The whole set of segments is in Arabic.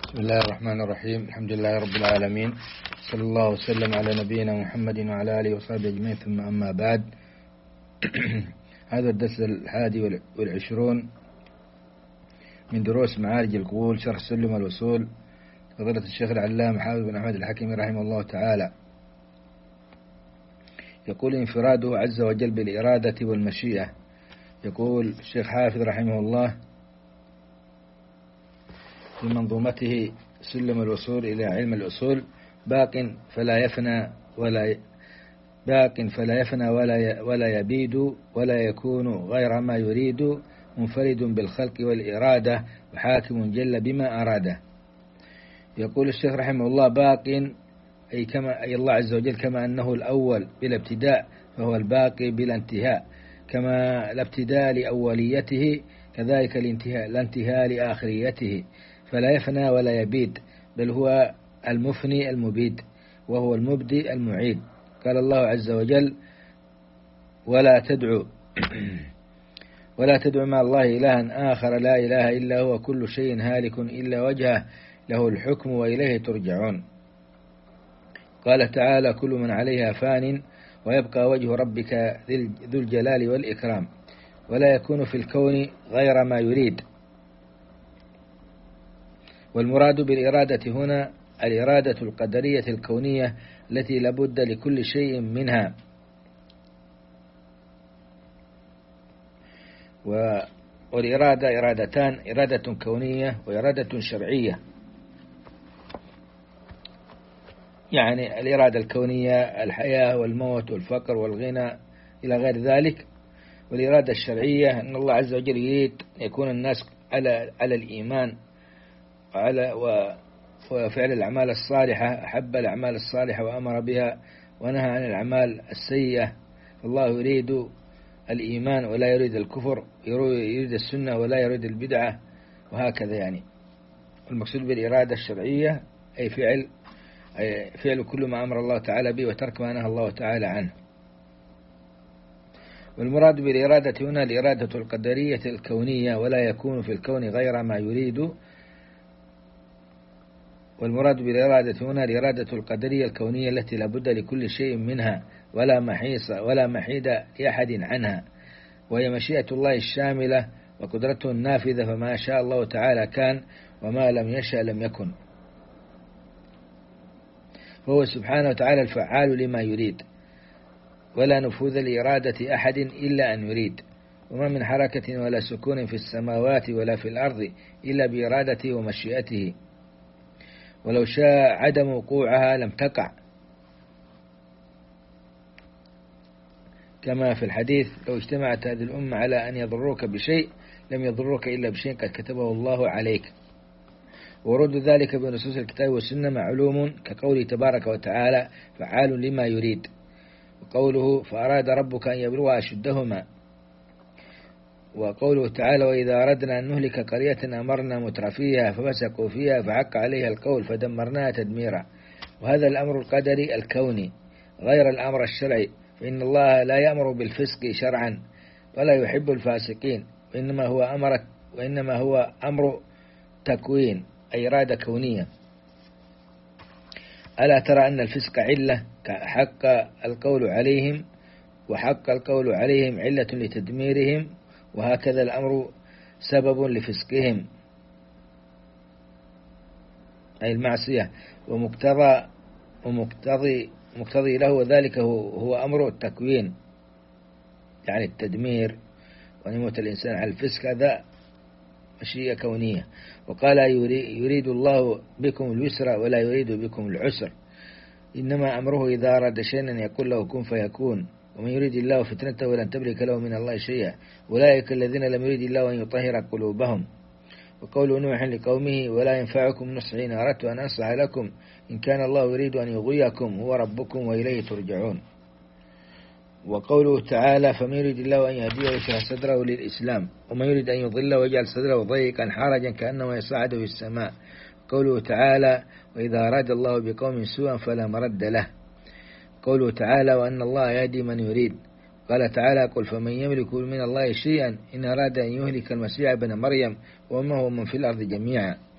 بسم الله الرحمن الرحيم. الحمد لله رب العالمين، صلى الله وسلم على نبينا محمد وعلى آله وصحبه أجمعين، ثم أما بعد. هذا الدرس 21 من دروس معارج القبول، شرح سلم الوصول، فضيلة الشيخ العلامة حافظ بن أحمد الحكيمي رحمه الله تعالى. يقول: انفراده عز وجل بالإرادة والمشيئة. يقول الشيخ حافظ رحمه الله في منظومته سلم الوصول إلى علم الأصول: باق فلا يفنى ولا يبيد ولا يكون غير ما يريد، منفرد بالخلق والإرادة، وحاكم جل بما أراده. يقول الشيخ رحمه الله: باق أي الله عز وجل كما أنه الأول بلا ابتداء، فهو الباقي بلا انتهاء، كما لا ابتداء لأوليته كذلك لا انتهاء لآخريته، فلا يفنى ولا يبيد، بل هو المفني المبيد، وهو المبدئ المعيد. قال الله عز وجل: ولا تدعو مع الله إلها آخر لا إله إلا هو، كل شيء هالك إلا وجهه، له الحكم وإليه ترجعون. قال تعالى: كل من عليها فان ويبقى وجه ربك ذو الجلال والإكرام، ولا يكون في الكون غير ما يريد. والمراد بالإرادة هنا الإرادة القدرية الكونية التي لابد لكل شيء منها. والإرادة إرادتان: إرادة كونية وإرادة شرعية. يعني الإرادة الكونية الحياة والموت والفقر والغنى إلى غير ذلك. والإرادة الشرعية أن الله عز وجل يريد يكون الناس على الإيمان وفعل الأعمال الصالحة، أحب الأعمال الصالحة وأمر بها ونهى عن الأعمال السيئة. الله يريد الإيمان ولا يريد الكفر، يريد السنة ولا يريد البدعة، وهكذا. يعني المقصود بالإرادة الشرعية أي فعل كل ما أمر الله تعالى به وترك ما نهى الله تعالى عنه. والمراد بالإرادة هنا الإرادة القدرية الكونية، ولا يكون في الكون غير ما يريد. والمراد بالإرادة هنا الإرادة القدرية الكونية التي لابد لكل شيء منها، ولا محيد لأحد عنها، وهي مشيئة الله الشاملة وقدرته النافذة، فما شاء الله تعالى كان، وما لم يشأ لم يكن. وهو سبحانه وتعالى الفعال لما يريد، ولا نفوذ لإرادة أحد إلا أن يريد. وما من حركة ولا سكون في السماوات ولا في الأرض إلا بإرادته ومشيئته، ولو شاء عدم وقوعها لم تقع، كما في الحديث: لو اجتمعت هذه الأمة على أن يضروك بشيء لم يضروك إلا بشيء قد كتبه الله عليك. ورد ذلك بنصوص الكتاب والسنة معلوم، كقوله تبارك وتعالى: فعال لما يريد، وقوله: فأراد ربك أن يبلغ أشدهما، وقوله تعالى: وإذا أردنا أن نهلك قرية أمرنا مترفيها ففسقوا فيها فحق عليها القول فدمرناها تدميرا. وهذا الأمر القدري الكوني غير الأمر الشرعي، فإن الله لا يأمر بالفسق شرعا ولا يحب الفاسقين، وإنما هو أمر تكوين، أي إرادة كونية. ألا ترى أن الفسق علة حق القول عليهم، وحق القول عليهم علة لتدميرهم، وهكذا الأمر سبب لفسقهم، أي المعصية، ومقتضي له، وذلك هو أمر التكوين، يعني التدمير، ونموت الإنسان على الفسق، هذا مشيئة كونية. وقال: يريد الله بكم اليسر ولا يريد بكم العسر، إنما أمره إذا أراد شيئا أن يقول له كن فيكون، ومن يريد الله فتنته ولن تملك له من الله شيئا، أولئك الذين لم يريد الله أن يطهر قلوبهم. وقول نوح لقومه: ولا ينفعكم نصحي إن أردت أن أنصح لكم إن كان الله يريد أن يغويكم هو ربكم وإليه ترجعون. وقوله تعالى: فمن يريد الله أن يهديه يشرح صدره للإسلام، ومن يريد أن يضله ويجعل صدره ضيقا حرجا كأنما يصعد في السماء. قوله تعالى: وإذا أراد الله بقوم سوءا فلا مرد له. قوله تعالى: وأن الله يهدي من يريد. قال تعالى: قل فمن يملك من الله شيئا إن أراد أن يهلك المسيح ابن مريم وأمه ومن في الأرض جميعا.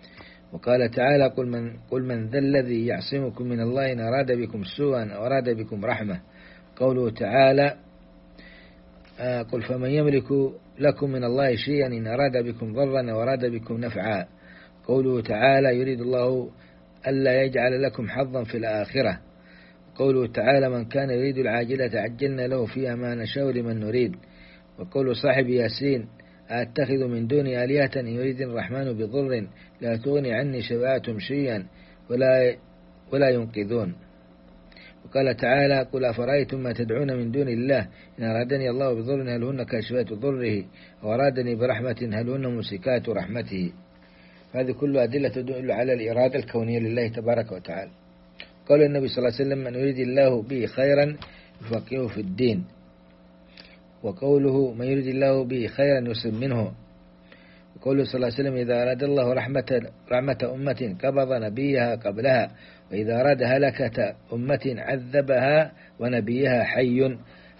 وقال تعالى قل من ذا الذي يعصمكم من الله إن أراد بكم سوءا أو أراد بكم رحمة. قوله تعالى قل فمن يملك لكم من الله شيئا إن أراد بكم ضرا أو أراد بكم نفعا. قوله تعالى يريد الله ألا يجعل لكم حظا في الآخرة. قوله تعالى من كان يريد العاجلة عجلنا له فيها ما نشاء لمن نريد. وقول صاحب ياسين أتخذ من دون آلهة إن يريد الرحمن بضر لا تغني عني شفاعتهم شيئا ولا ينقذون. وقال تعالى قل أفرأيتم ما تدعون من دون الله إن أرادني الله بضر هل هن كاشفات ضره وأرادني برحمة هل هن ممسكات رحمته. هذه كلها أدلة تدل على الإرادة الكونية لله تبارك وتعالى. قال النبي صلى الله عليه وسلم من يريد الله به خيرا يفقهه في الدين. وقوله من يريد الله به خيرا يسلم منه. وقوله صلى الله عليه وسلم إذا أراد الله رحمة أمة قبض نبيها قبلها وإذا أراد هلكة أمة عذبها ونبيها حي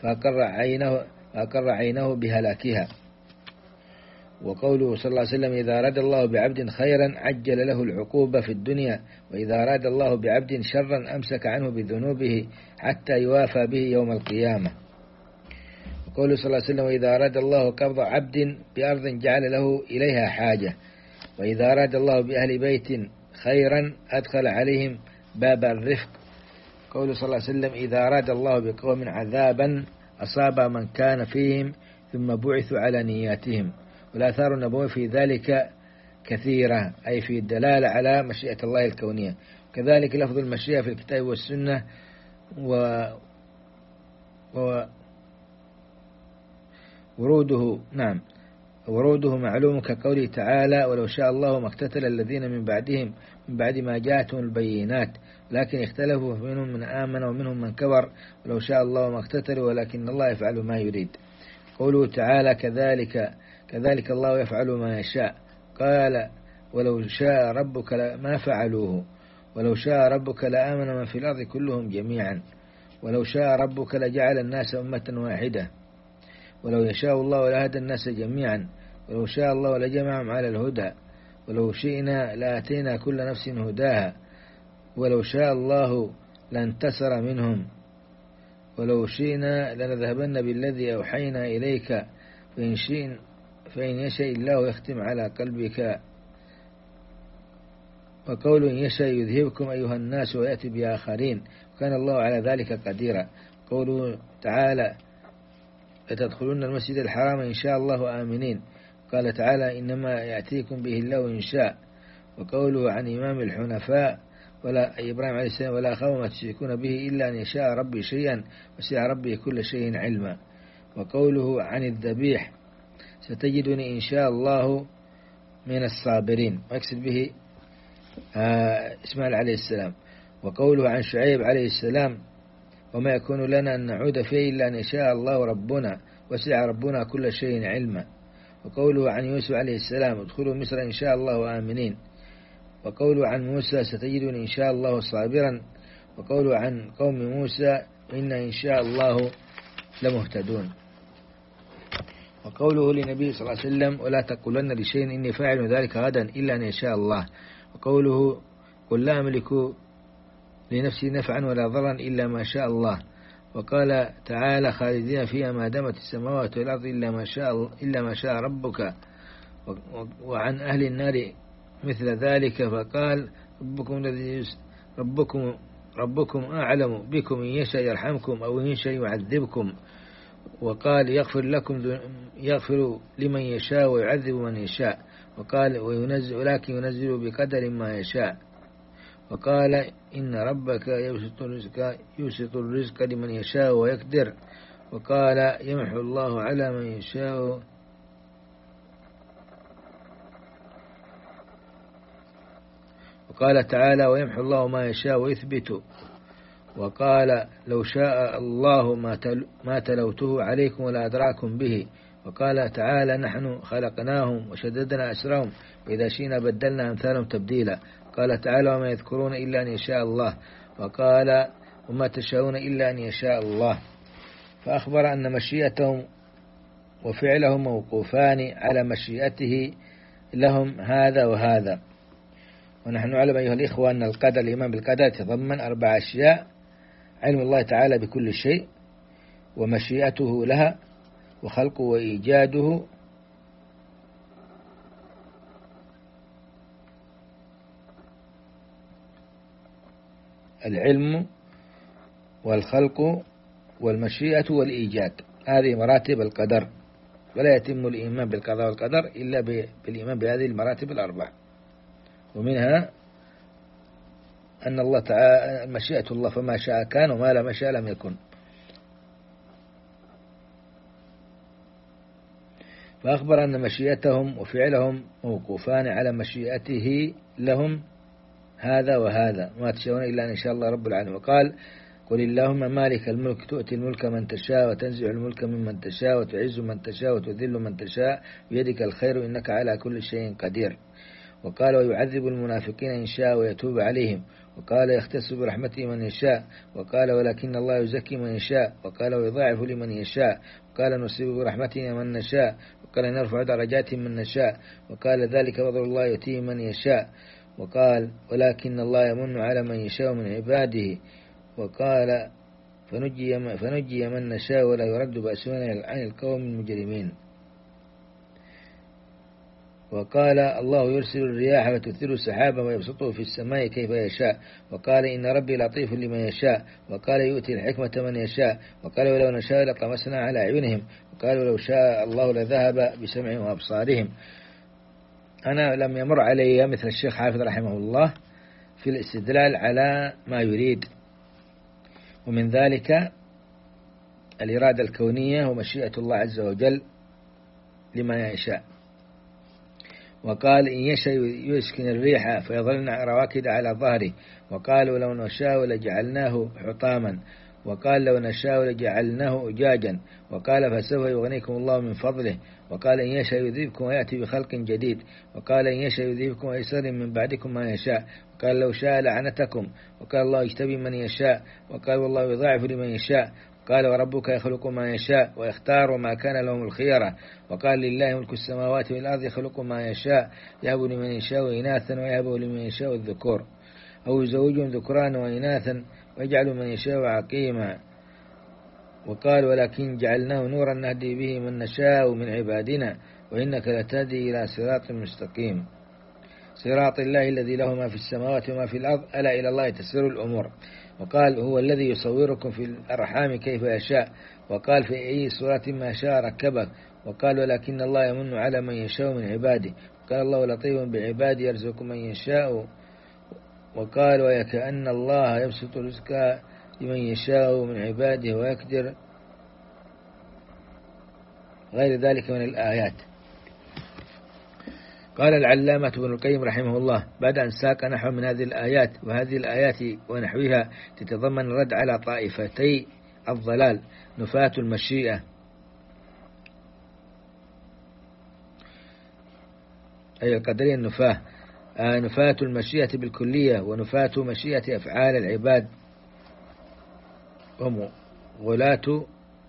فأقر عينه بهلاكها. وقوله صلى الله عليه وسلم إذا أراد الله بعبد خيرا عجل له العقوبة في الدنيا وإذا أراد الله بعبد شرا أمسك عنه بذنوبه حتى يوافى به يوم القيامة. وقوله صلى الله عليه وسلم وإذا أراد الله قبض عبد بأرض جعل له إليها حاجة وإذا أراد الله بأهل بيت خيرا أدخل عليهم باب الرفق. قوله صلى الله عليه وسلم إذا أراد الله بقوم عذابا أصاب من كان فيهم ثم بعثوا على نياتهم. والآثار النبوية في ذلك كثيرة أي في الدلالة على مشيئة الله الكونية. كذلك لفظ المشيئة في الكتاب والسنة وروده معلوم كقوله تعالى ولو شاء الله ما اقتتل الذين من بعدهم من بعد ما جاءتهم البينات لكن اختلفوا منهم من آمن ومنهم من كفر ولو شاء الله ما اقتتلوا ولكن الله يفعل ما يريد. قوله تعالى كذلك الله يفعل ما يشاء. قال ولو شاء ربك ما فعلوه ولو شاء ربك لآمن من في الأرض كلهم جميعا ولو شاء ربك لجعل الناس أمة واحدة ولو يشاء الله لهدى الناس جميعا ولو شاء الله لجمعهم على الهدى ولو شئنا لآتينا كل نفس هداها ولو شاء الله لانتصر منهم ولو شئنا لنذهبن بالذي أوحينا إليك فإن يشاء الله يختم على قلبك. وقول إن يشاء يذهبكم أيها الناس ويأتي بآخرين كان الله على ذلك قديرا. قوله تعالى لتدخلون المسجد الحرام إن شاء الله آمنين. قال تعالى إنما يأتيكم به الله إن شاء. وقوله عن إمام الحنفاء ولا إبراهيم عليه السلام ولا أخاف ما تشركون به إلا أن يشاء ربي شيئا وسع ربي كل شيء علما. وقوله عن الذبيح ستجدني إن شاء الله من الصابرين ويقصد به إسماعيل عليه السلام. وقوله عن شعيب عليه السلام وما يكون لنا أن نعود فيه إلا أن يشاء الله ربنا وسع ربنا كل شيء علما. وقوله عن يوسف عليه السلام ادخلوا مصر إن شاء الله آمنين. وقوله عن موسى ستجدني إن شاء الله صابرا. وقوله عن قوم موسى إن شاء الله لمهتدون. وقوله للنبي صلى الله عليه وسلم ولا تقولن لشيء إني فاعل ذلك غدا إلا أن يشاء الله. وقوله قل لا أملك لنفسي نفعا ولا ضرا إلا ما شاء الله. وقال تعالى خالدين فيها ما دامت السماوات والأرض إلا ما شاء ربك. وعن أهل النار مثل ذلك فقال ربكم أعلم بكم إن يشاء يرحمكم أو إن يشاء يعذبكم. وقال يغفر لمن يشاء ويعذب من يشاء. وقال ولكن ينزل بقدر ما يشاء. وقال إن ربك يبسط الرزق لمن يشاء ويقدر. وقال يمحو الله على من يشاء. وقال تعالى ويمحو الله ما يشاء ويثبت. وقال لو شاء الله ما تلوته عليكم ولا أدراكم به. وقال تعالى نحن خلقناهم وشددنا أسرهم وإذا شئنا بدلنا أمثالهم تبديلا. قال تعالى وما يذكرون إلا أن يشاء الله. وقال وما تشاءون إلا أن يشاء الله. فأخبر أن مشيئتهم وفعلهم موقوفان على مشيئته لهم هذا وهذا. ونحن نعلم أيها الإخوة أن القدر، الإيمان بالقدر يتضمن 4 أشياء: علم الله تعالى بكل شيء، ومشيئته لها، وخلقه وإيجاده، العلم والخلق والمشيئة والإيجاد. هذه مراتب القدر، ولا يتم الإيمان بالقضاء والقدر إلا بالإيمان بهذه المراتب ال4. ومنها أن الله تعالى مشيئة الله فما شاء كان وما لم يشاء لم يكن. فأخبر أن مشيئتهم وفعلهم موقوفان على مشيئته لهم هذا وهذا، ما تشاءون إلا أن شاء الله رب العالمين. وقال: قل اللهم مالك الملك تؤتي الملك من تشاء وتنزع الملك ممن تشاء وتعز من تشاء وتذل من تشاء بيدك الخير إنك على كل شيء قدير. وقال: ويعذب المنافقين إن شاء ويتوب عليهم. وقال: يختص برحمته من يشاء. وقال: ولكن الله يزكي من يشاء. وقال: ويضاعف لمن يشاء. وقال: نصيب برحمته من نشاء. وقال: نرفع درجات من نشاء. وقال: ذلك فضل الله يؤتيه من يشاء. وقال: ولكن الله يمن على من يشاء من عباده. وقال: فنجي من نشاء ولا يرد بأسنا عن القوم المجرمين. وقال: الله يرسل الرياح فتثير سحابا ويبسطه في السماء كيف يشاء. وقال: إن ربي لطيف لمن يشاء. وقال: يؤتي الحكمة من يشاء. وقال: ولو نشاء لطمسنا على أعينهم. وقال: ولو شاء الله لذهب بسمعهم وأبصارهم. أنا لم يمر علي مثل الشيخ حافظ رحمه الله في الاستدلال على ما يريد، ومن ذلك الإرادة الكونية ومشيئة الله عز وجل لما يشاء. وقال: إن يشاء يسكن الريح فيظلن رواكد على ظهره. وقال: لو نشاء لجعلناه حطاما. وقال: لو نشاء لجعلناه أجاجا. وقال: فسوف يغنيكم الله من فضله. وقال: إن يشاء يذهبكم ويأتي بخلق جديد. وقال: إن يشاء يذهبكم ويسر من بعدكم ما يشاء. وقال: لو شاء لعنتكم. وقال: الله يجتبي من يشاء. وقال: والله يضاعف لمن يشاء. قال: وربك يخلق ما يشاء ويختار وما كان لهم الخيرة. وقال: لله ملك السماوات والأرض يخلق ما يشاء يهب لمن يشاء إناثا ويهب لمن يشاء الذكور أو يزوجهم ذكرانا وإناثا ويجعل من يشاء عقيما. وقال: ولكن جعلناه نورا نهدي به من نشاء من عبادنا وإنك لتهدي إلى صراط مستقيم، صراط الله الذي له ما في السماوات وما في الأرض ألا إلى الله تسير الأمور. وقال: هو الذي يصوركم في الأرحام كيف يشاء. وقال: في أي صورة ما شاء ركبك. وقال: ولكن الله يمن على من يشاء من عباده. وقال: الله لطيف بعباده يرزق من يشاء. وقال: ويكأن الله يبسط رزقه لمن يشاء من عباده ويقدر، غير ذلك من الآيات. قال العلامة ابن القيم رحمه الله بعد أن ساق نحو من هذه الآيات: وهذه الآيات ونحوها تتضمن الرد على طائفتي الضلال، نفاة المشيئة أي القدرية النفاة، نفاة المشيئة بالكلية، ونفاة مشيئة أفعال العباد، هم غلاة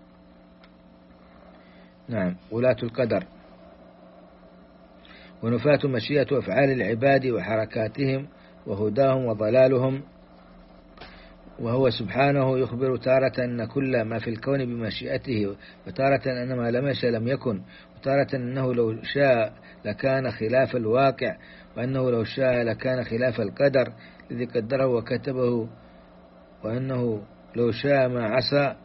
القدر. ونفاة مشيئة أفعال العباد وحركاتهم وهداهم وضلالهم. وهو سبحانه يخبر تارة أن كل ما في الكون بمشيئته، وتارة أن ما لم يشاء لم يكن، وتارة أنه لو شاء لكان خلاف الواقع، وأنه لو شاء لكان خلاف القدر الذي قدره وكتبه، وأنه لو شاء ما عصى،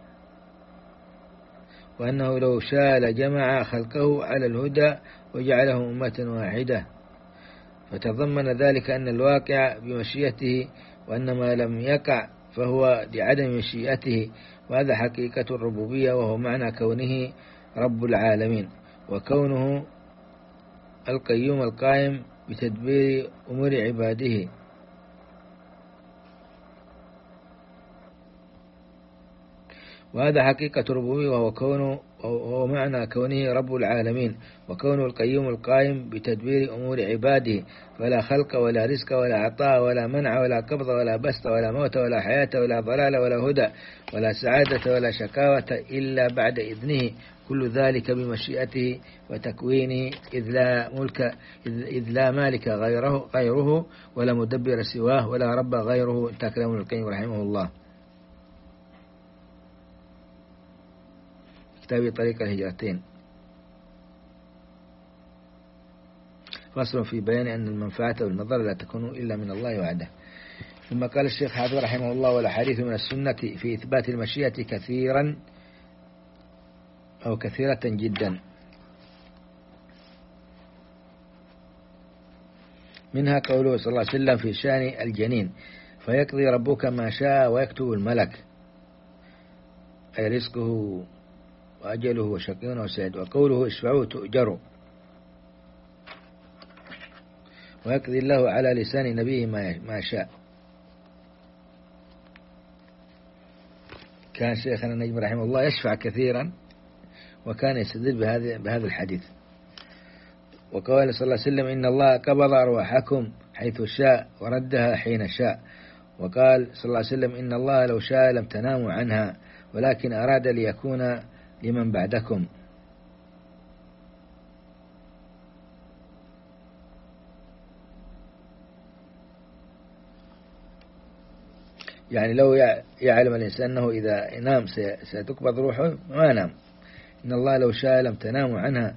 وأنه لو شاء لجمع خلقه على الهدى وجعلهم أمة واحدة. فتضمن ذلك أن الواقع بمشيئته، وأن ما لم يقع فهو لعدم مشيئته، وهذا حقيقة الربوبية، وهو معنى كونه رب العالمين، وكونه القيوم القائم بتدبير أمور عباده. وهذا حقيقة الربوبية، وهو كونه وهو معنى كونه رب العالمين، وكونه القيوم القائم بتدبير أمور عباده، فلا خلق ولا رزق ولا عطاء ولا منع ولا قبض ولا بسط ولا موت ولا حياة ولا ضلال ولا هدى ولا سعادة ولا شكاوة إلا بعد إذنه، كل ذلك بمشيئته وتكوينه، إذ لا مالك غيره ولا مدبر سواه ولا رب غيره. انتهى كلام ابن القيم رحمه الله، كتاب طريق الهجرتين. فصل في بيان أن المنفعة والمضرة لا تكون إلا من الله وحده. ثم قال الشيخ حافظ رحمه الله: والأحاديث من السنة في إثبات المشيئة كثيرا أو كثيرة جدا، منها قوله صلى الله عليه وسلم في شأن الجنين: فيقضي ربك ما شاء ويكتب الملك، أي رزقه وأجله وشقي أو سعيد. وقوله: اشفعوا تؤجروا، ويقضي الله على لسان نبيه ما شاء. كان شيخنا النجم رحمه الله يشفع كثيرا، وكان يستدل بهذا الحديث. وقال صلى الله عليه وسلم: إن الله قبض أرواحكم حيث شاء وردها حين شاء. وقال صلى الله عليه وسلم: إن الله لو شاء لم تناموا عنها، ولكن أراد ليكون لمن بعدكم. يعني لو يعلم الإنسان أنه إذا نام ستقبض روحه ما نام. إن الله لو شاء لم تناموا عنها،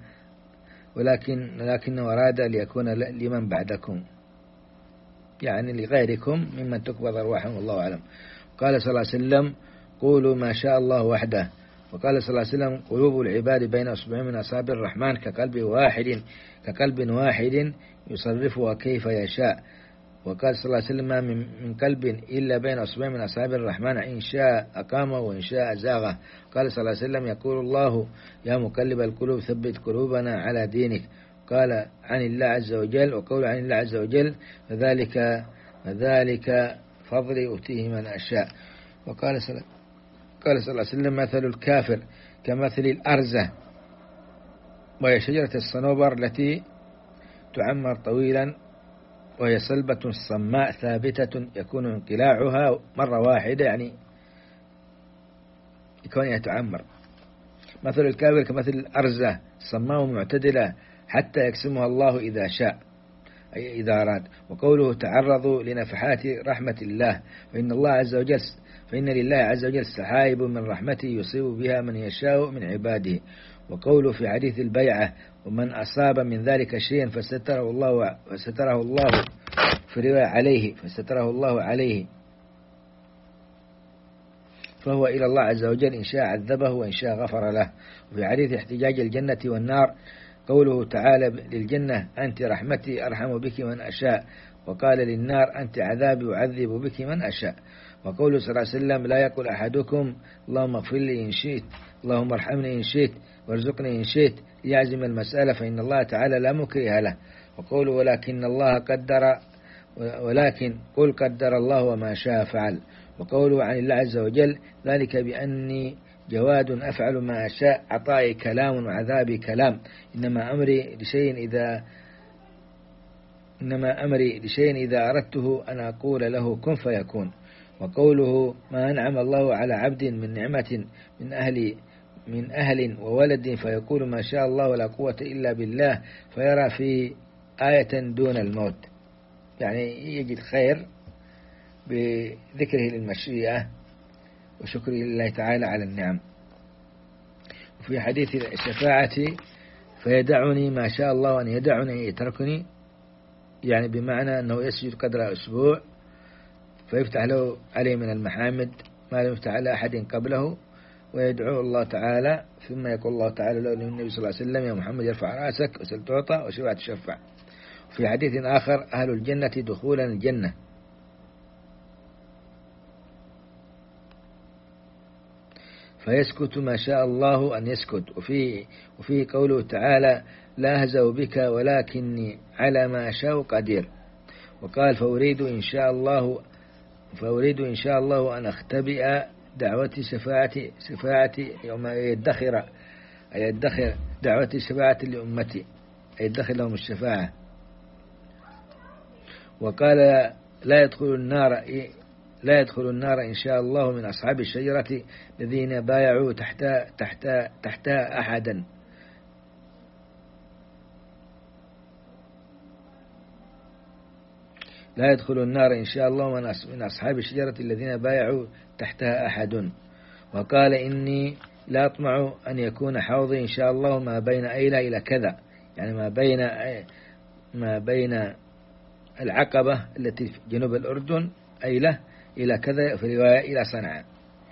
ولكنه أراد ليكون لمن بعدكم، يعني لغيركم ممن تقبض أرواحهم، الله أعلم. قال صلى الله عليه وسلم: قولوا ما شاء الله وحده. وقال صلى الله عليه وسلم: قلوب العباد بين أصبعين من أصابع الرحمن كقلب واحد يصرفها كيف يشاء. وقال صلى الله عليه وسلم: ما من قلب إلا بين أصبعين من أصابع الرحمن، إن شاء أقامه وإن شاء زاغه. قال صلى الله عليه وسلم: يقول الله: يا مقلب القلوب ثبت قلوبنا على دينك. قال عن الله عز وجل، وقول عن الله عز وجل: فذلك فضلي أؤتيه من أشاء. وقال صلى الله عليه وسلم: مثل الكافر كمثل الأرزة، وهي شجرة الصنوبر التي تعمر طويلا، وهي صلبة صماء ثابتة يكون انقلاعها مرة واحدة، يعني يكونها تعمر. مثل الكافر كمثل الأرزة صماء معتدلة حتى يقسمها الله إذا شاء، أي إذا أراد. وقوله: تعرضوا لنفحات رحمة الله، فإن لله عز وجل سحائب من رحمته يصيب بها من يشاء من عباده. وقوله في حديث البيعة: ومن أصاب من ذلك شيئا فستره الله في رواية عليه، فستره الله عليه، فهو إلى الله عز وجل، إن شاء عذبه وإن شاء غفر له. وفي حديث احتجاج الجنة والنار: قوله تعالى للجنة: أنت رحمتي أرحم بك من أشاء، وقال للنار: أنت عذابي أعذب بك من أشاء. وقوله صلى الله عليه وسلم: لا يقول أحدكم اللهم اغفر لي إن شئت، اللهم ارحمني إن شئت، وارزقني إن شئت، يعزم المسألة، فإن الله تعالى لا مكره له. وقوله: ولكن قل قدر الله وما شاء فعل. وقوله عن الله عز وجل: ذلك بأني جواد أفعل ما أشاء، عطائي كلام وعذابي كلام، إنما أمري لشيء إذا أردته أن أقول له كن فيكون. وقوله: ما أنعم الله على عبد من نعمة من أهل وولد فيقول ما شاء الله ولا قوة إلا بالله، فيرى في آية دون الموت، يعني يجد خير بذكره للمشيئة وشكره لله تعالى على النعم. وفي حديث الشفاعة: فيدعني ما شاء الله أن يدعني يتركني، يعني بمعنى أنه يسجد قدر أسبوع فيفتح له عليه من المحامد ما لم يفتح على أحد قبله، ويدعو الله تعالى، ثم يقول الله تعالى له للنبي صلى الله عليه وسلم: يا محمد ارفع رأسك وسل تعطى وشفع تشفع. في حديث آخر: أهل الجنة دخولا الجنة. فيسكت ما شاء الله أن يسكت. وفيه قوله تعالى: لا أهزأ بك ولكني على ما أشاء قدير. وقال: فأريد إن شاء الله أن أختبئ دعوتي شفاعتي يوم يدخر أي أدخر دعوتي شفاعة لأمتي، أي أدخر لهم الشفاعة. وقال لا يدخل النار إن شاء الله من أصحاب الشجرة الذين بايعوا تحتها أحدا. لا يدخل النار إن شاء الله من أصحاب الشجرة الذين بايعوا تحتها أحد. وقال إني لا أطمع أن يكون حوضي إن شاء الله ما بين أيلة إلى كذا، يعني ما بين العقبة التي في جنوب الأردن أيلة إلى كذا، في رواية إلى صنعاء.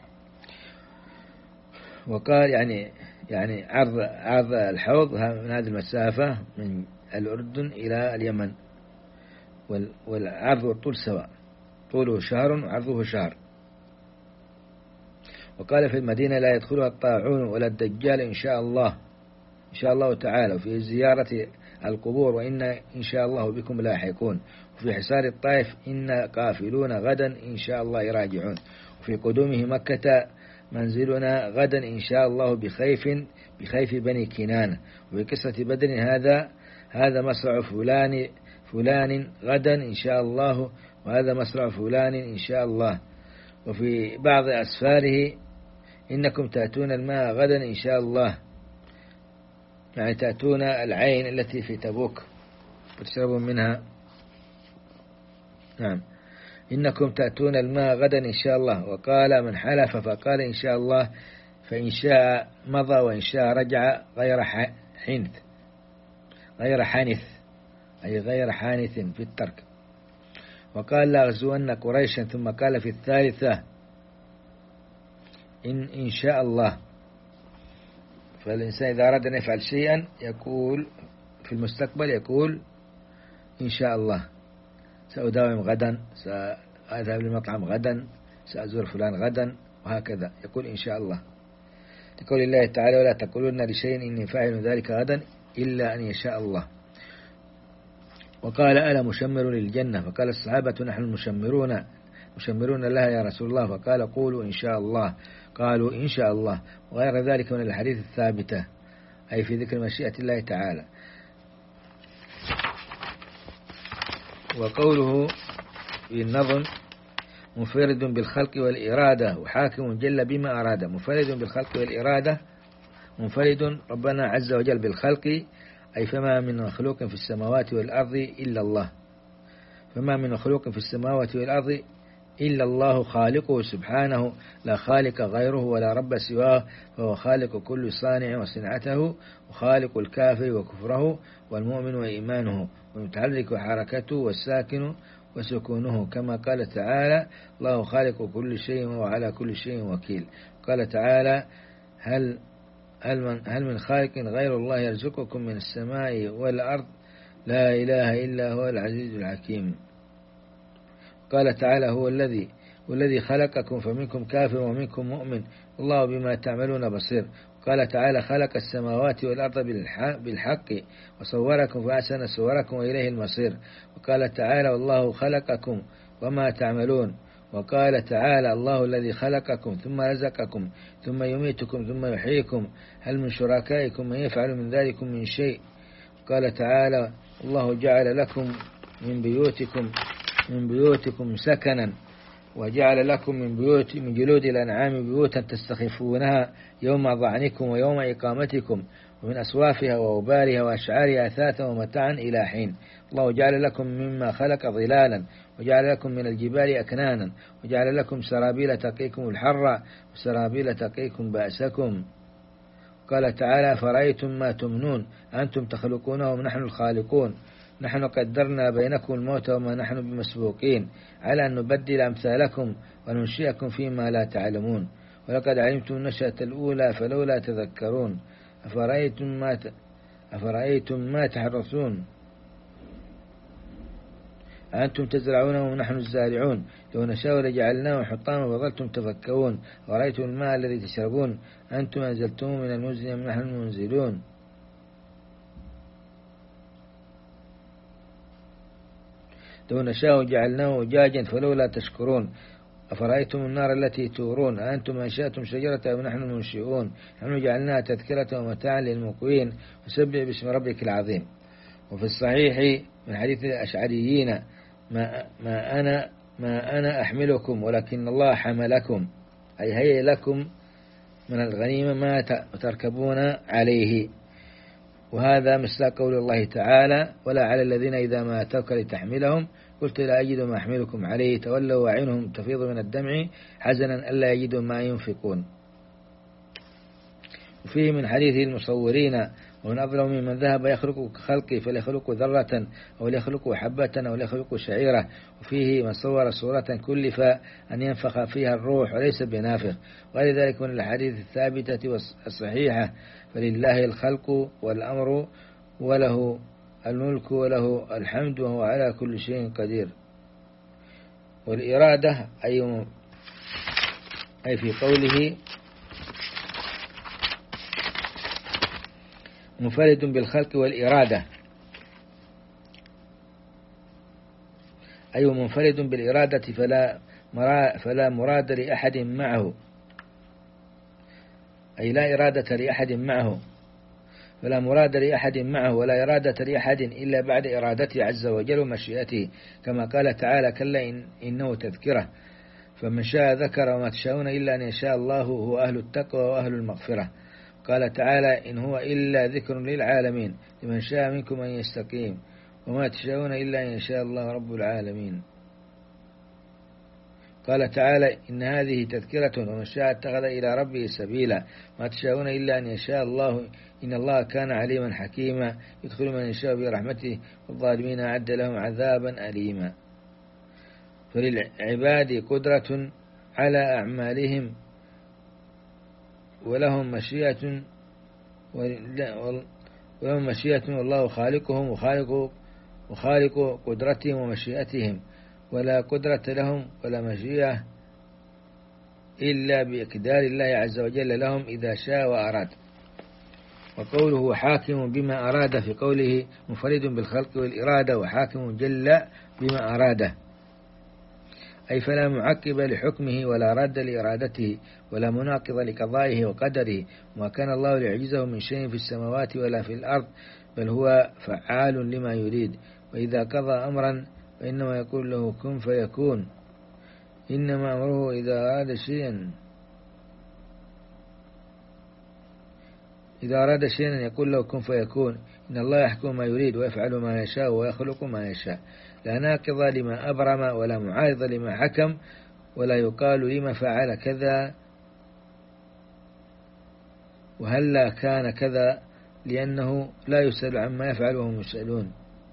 وقال يعني عرض الحوض من هذه المسافة من الأردن إلى اليمن، والعرض والطول سواء، طوله شهر وعرضه شهر. وقال في المدينة لا يدخلها الطاعون ولا الدجال إن شاء الله تعالى. وفي زيارة القبور وإن إن شاء الله بكم لاحقون. وفي حصار الطائف إن قافلون غدا إن شاء الله راجعون. وفي قدومه مكة منزلنا غدا إن شاء الله بخيف بني كنانة. وفي قصة بدر هذا مصرع فلان غدا إن شاء الله، وهذا مصرع فلان إن شاء الله. وفي بعض أسفاره إنكم تأتون الماء غدا إن شاء الله، يعني تأتون العين التي في تبوك وتشربون منها. نعم، إنكم تأتون الماء غدا إن شاء الله. وقال من حلف فقال إن شاء الله فإن شاء مضى وإن شاء رجع غير حانث أي غير حانث في الترك. وقال لا أغزون قريشا، ثم قال في الثالثة إن شاء الله. فالإنسان إذا أراد أن يفعل شيئا يقول في المستقبل يقول إن شاء الله، سأداوم غدا، سأذهب للمطعم غدا، سأزور فلان غدا، وهكذا يقول إن شاء الله. لقول الله تعالى ولا تقولن لشيء إني فاعل ذلك غدا إلا أن يشاء الله. وقال ألا مشمر للجنة؟ فقال الصحابة نحن مشمرون لها يا رسول الله. فقال قولوا إن شاء الله. قالوا إن شاء الله. وغير ذلك من الحديث الثابتة أي في ذكر مشيئة الله تعالى. وقوله في النظم منفرد بالخلق والإرادة وحاكم جل بما أراد. منفرد بالخلق والإرادة، منفرد ربنا عز وجل بالخلق، أي فما من مخلوق في السماوات والأرض إلا الله. فما من مخلوق في السماوات والأرض إلا الله خالقه سبحانه، لا خالق غيره ولا رب سواه، فهو خالق كل صانع وصنعته، وخالق الكافر وكفره، والمؤمن وإيمانه، والمتحرك وحركته، والساكن وسكونه، كما قال تعالى الله خالق كل شيء وهو على كل شيء وكيل. قال تعالى هل من خالق غير الله يرزقكم من السماء والأرض لا إله إلا هو العزيز الحكيم. قال تعالى هو الذي خلقكم فمنكم كافر ومنكم مؤمن والله بما تعملون بصير. قال تعالى خلق السماوات والأرض بالحق وصوركم فأحسن صوركم وإليه المصير. وقال تعالى والله خلقكم وما تعملون. وقال تعالى الله الذي خلقكم ثم رزقكم ثم يميتكم ثم يحييكم هل من شركائكم من يفعل من ذلك من شيء. قال تعالى الله جعل لكم من بيوتكم سكنا وجعل لكم من جلود الأنعام بيوتا تستخفونها يوم ضعنكم ويوم إقامتكم ومن أصوافها وأوبارها وأشعارها أثاثا ومتاعا إلى حين. الله جعل لكم مما خلق ظلالا وجعل لكم من الجبال أكنانا وجعل لكم سرابيل تقيكم الحر وسرابيل تقيكم بأسكم. قال تعالى فرأيتم ما تمنون أنتم تخلقونه ونحن الخالقون نحن قدرنا بينكم الموت وما نحن بمسبوقين على أن نبدل أمثالكم وننشئكم فيما لا تعلمون ولقد علمتم النشأة الأولى فلولا تذكرون أفرأيتم ما تحرثون أنتم تزرعونه ونحن الزارعون لو نشاء لجعلناه حطاما وظلتم تفكرون ورأيتم الماء الذي تشربون أنتم أنزلتموه من المزن أم نحن المنزلون. لو نشاء جعلناه أجاجا فلولا تشكرون أفرأيتم النار التي تورون أأنتم أنشأتم شجرتها أم نحن المنشئون نحن جعلناها تذكرة ومتاعا للمقوين فسبح باسم ربك العظيم. وفي الصحيح من حديث الأشعريين ما أنا أحملكم ولكن الله حملكم، أي هيئ لكم من الغنيمة ما تركبون عليه. وهذا مثل قول الله تعالى ولا على الذين إذا ما أتوك لتحملهم قلت لا أجد ما أحملكم عليه تولوا وأعينهم تفيض من الدمع حزنا ألا يجدوا ما ينفقون. وفيه من حديث المصورين ومن أظلم ممن ذهب يخلق كخلقي فليخلق ذرة أو ليخلق حبة أو ليخلق شعيرة. وفيه من صور صورة كلف أن ينفخ فيها الروح وليس بنافخ. وغير ذلك من الحديث الثابتة والصحيحة فلله الخلق والأمر وله الملك وله الحمد وهو على كل شيء قدير. والإرادة أي في قوله منفرد بالخلق والإرادة، أي منفرد بالإرادة فلا مراد لأحد معه، أي لا إرادة لأحد معه، فلا مراد لأحد معه ولا إرادة لأحد إلا بعد إرادته عز وجل ومشيئته، كما قال تعالى كلا إنه تذكرة فمن شاء ذكر وما تشاءون إلا أن يشاء الله هو أهل التقوى وأهل المغفرة. قال تعالى إن هو إلا ذكر للعالمين لمن شاء منكم أن يستقيم وما تشاءون إلا أن يشاء الله رب العالمين. قال تعالى إن هذه تذكرة ومن شاء اتخذ إلى ربه سبيلا ما تشاءون إلا أن يشاء الله إن الله كان عليما حكيما يدخل من يشاء برحمته والظالمين أعد لهم عذابا أليما. فللعباد قدرة على أعمالهم ولهم مشيئة والله خالقهم وخالق قدرتهم ومشيئتهم، ولا قدرة لهم ولا مشيئة إلا بإقدار الله عز وجل لهم إذا شاء وأراد. وقوله حاكم بما أراد في قوله منفرد بالخلق والإرادة وحاكم جل بما أراده، أي فلا معقب لحكمه ولا راد لإرادته ولا مناقض لقضائه وقدره، وما كان الله ليعجزه من شيء في السماوات ولا في الأرض بل هو فعال لما يريد. وإذا قضى أمرا فإنما يقول له كن فيكون، إنما أمره إذا أراد شيئا يقول له كن فيكون. إن الله يحكم ما يريد ويفعل ما يشاء ويخلق ما يشاء، لا ناقض لما أبرم ولا معارض لما حكم، ولا يقال لما فعل كذا وهلا كان كذا، لأنه لا يسأل عما يفعل وهم يسألون.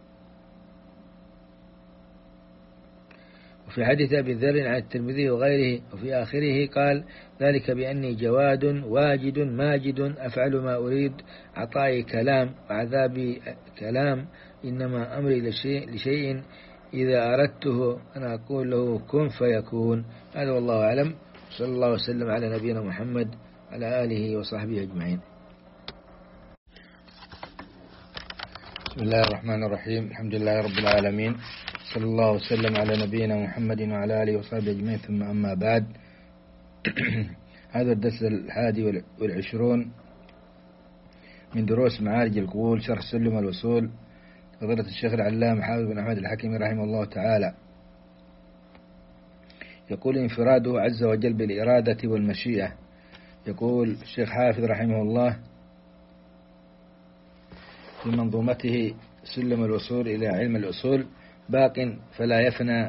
وفي حديث أبي ذر عن الترمذي وغيره وفي آخره قال ذلك بأني جواد واجد ماجد أفعل ما أريد عطائي كلام وعذابي كلام، إنما أمري لشيء إذا أردته أنا أقول له كن فيكون. هذا والله أعلم. صلى الله وسلم على نبينا محمد على آله وصحبه أجمعين. بسم الله الرحمن الرحيم. الحمد لله رب العالمين، صلى الله وسلم على نبينا محمد وعلى آله وصحبه أجمعين، ثم أما بعد. هذا الدرس 21 من دروس معارج القبول شرح سلم الوصول فضيلة الشيخ العلامة حافظ بن أحمد الحكيمي رحمه الله تعالى. يقول انفراده عز وجل بالإرادة والمشيئة. يقول الشيخ حافظ رحمه الله في منظومته سلم الوصول إلى علم الأصول باق فلا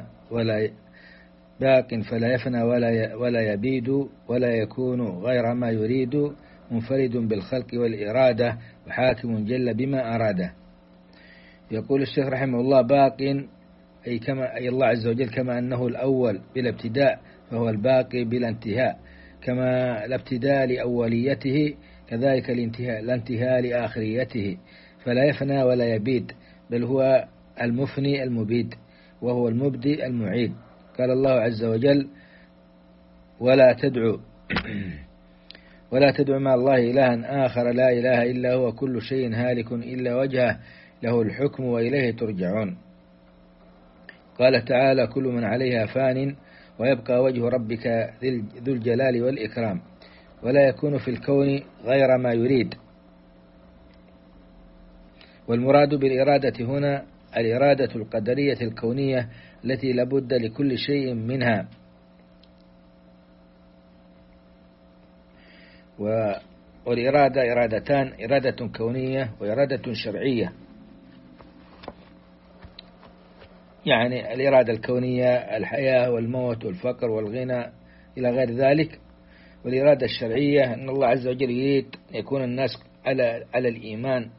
يفنى ولا يبيد ولا يكون غير ما يريد منفرد بالخلق والإرادة وحاكم جل بما أراده. يقول الشيخ رحمه الله باق أي الله عز وجل كما أنه الأول بلا ابتداء فهو الباقي بلا انتهاء، كما لا ابتداء لأوليته كذلك لا انتهاء لآخريته، فلا يفنى ولا يبيد بل هو المفني المبيد وهو المبدئ المعيد. قال الله عز وجل ولا تدعو مع الله إلها آخر لا إله إلا هو كل شيء هالك إلا وجهه له الحكم وإليه ترجعون. قال تعالى كل من عليها فان ويبقى وجه ربك ذو الجلال والإكرام، ولا يكون في الكون غير ما يريد. والمراد بالإرادة هنا الإرادة القدرية الكونية التي لابد لكل شيء منها. والإرادة إرادتان: إرادة كونية وإرادة شرعية. يعني الإرادة الكونية الحياة والموت والفقر والغنى إلى غير ذلك، والإرادة الشرعية أن الله عز وجل يريد يكون الناس على الإيمان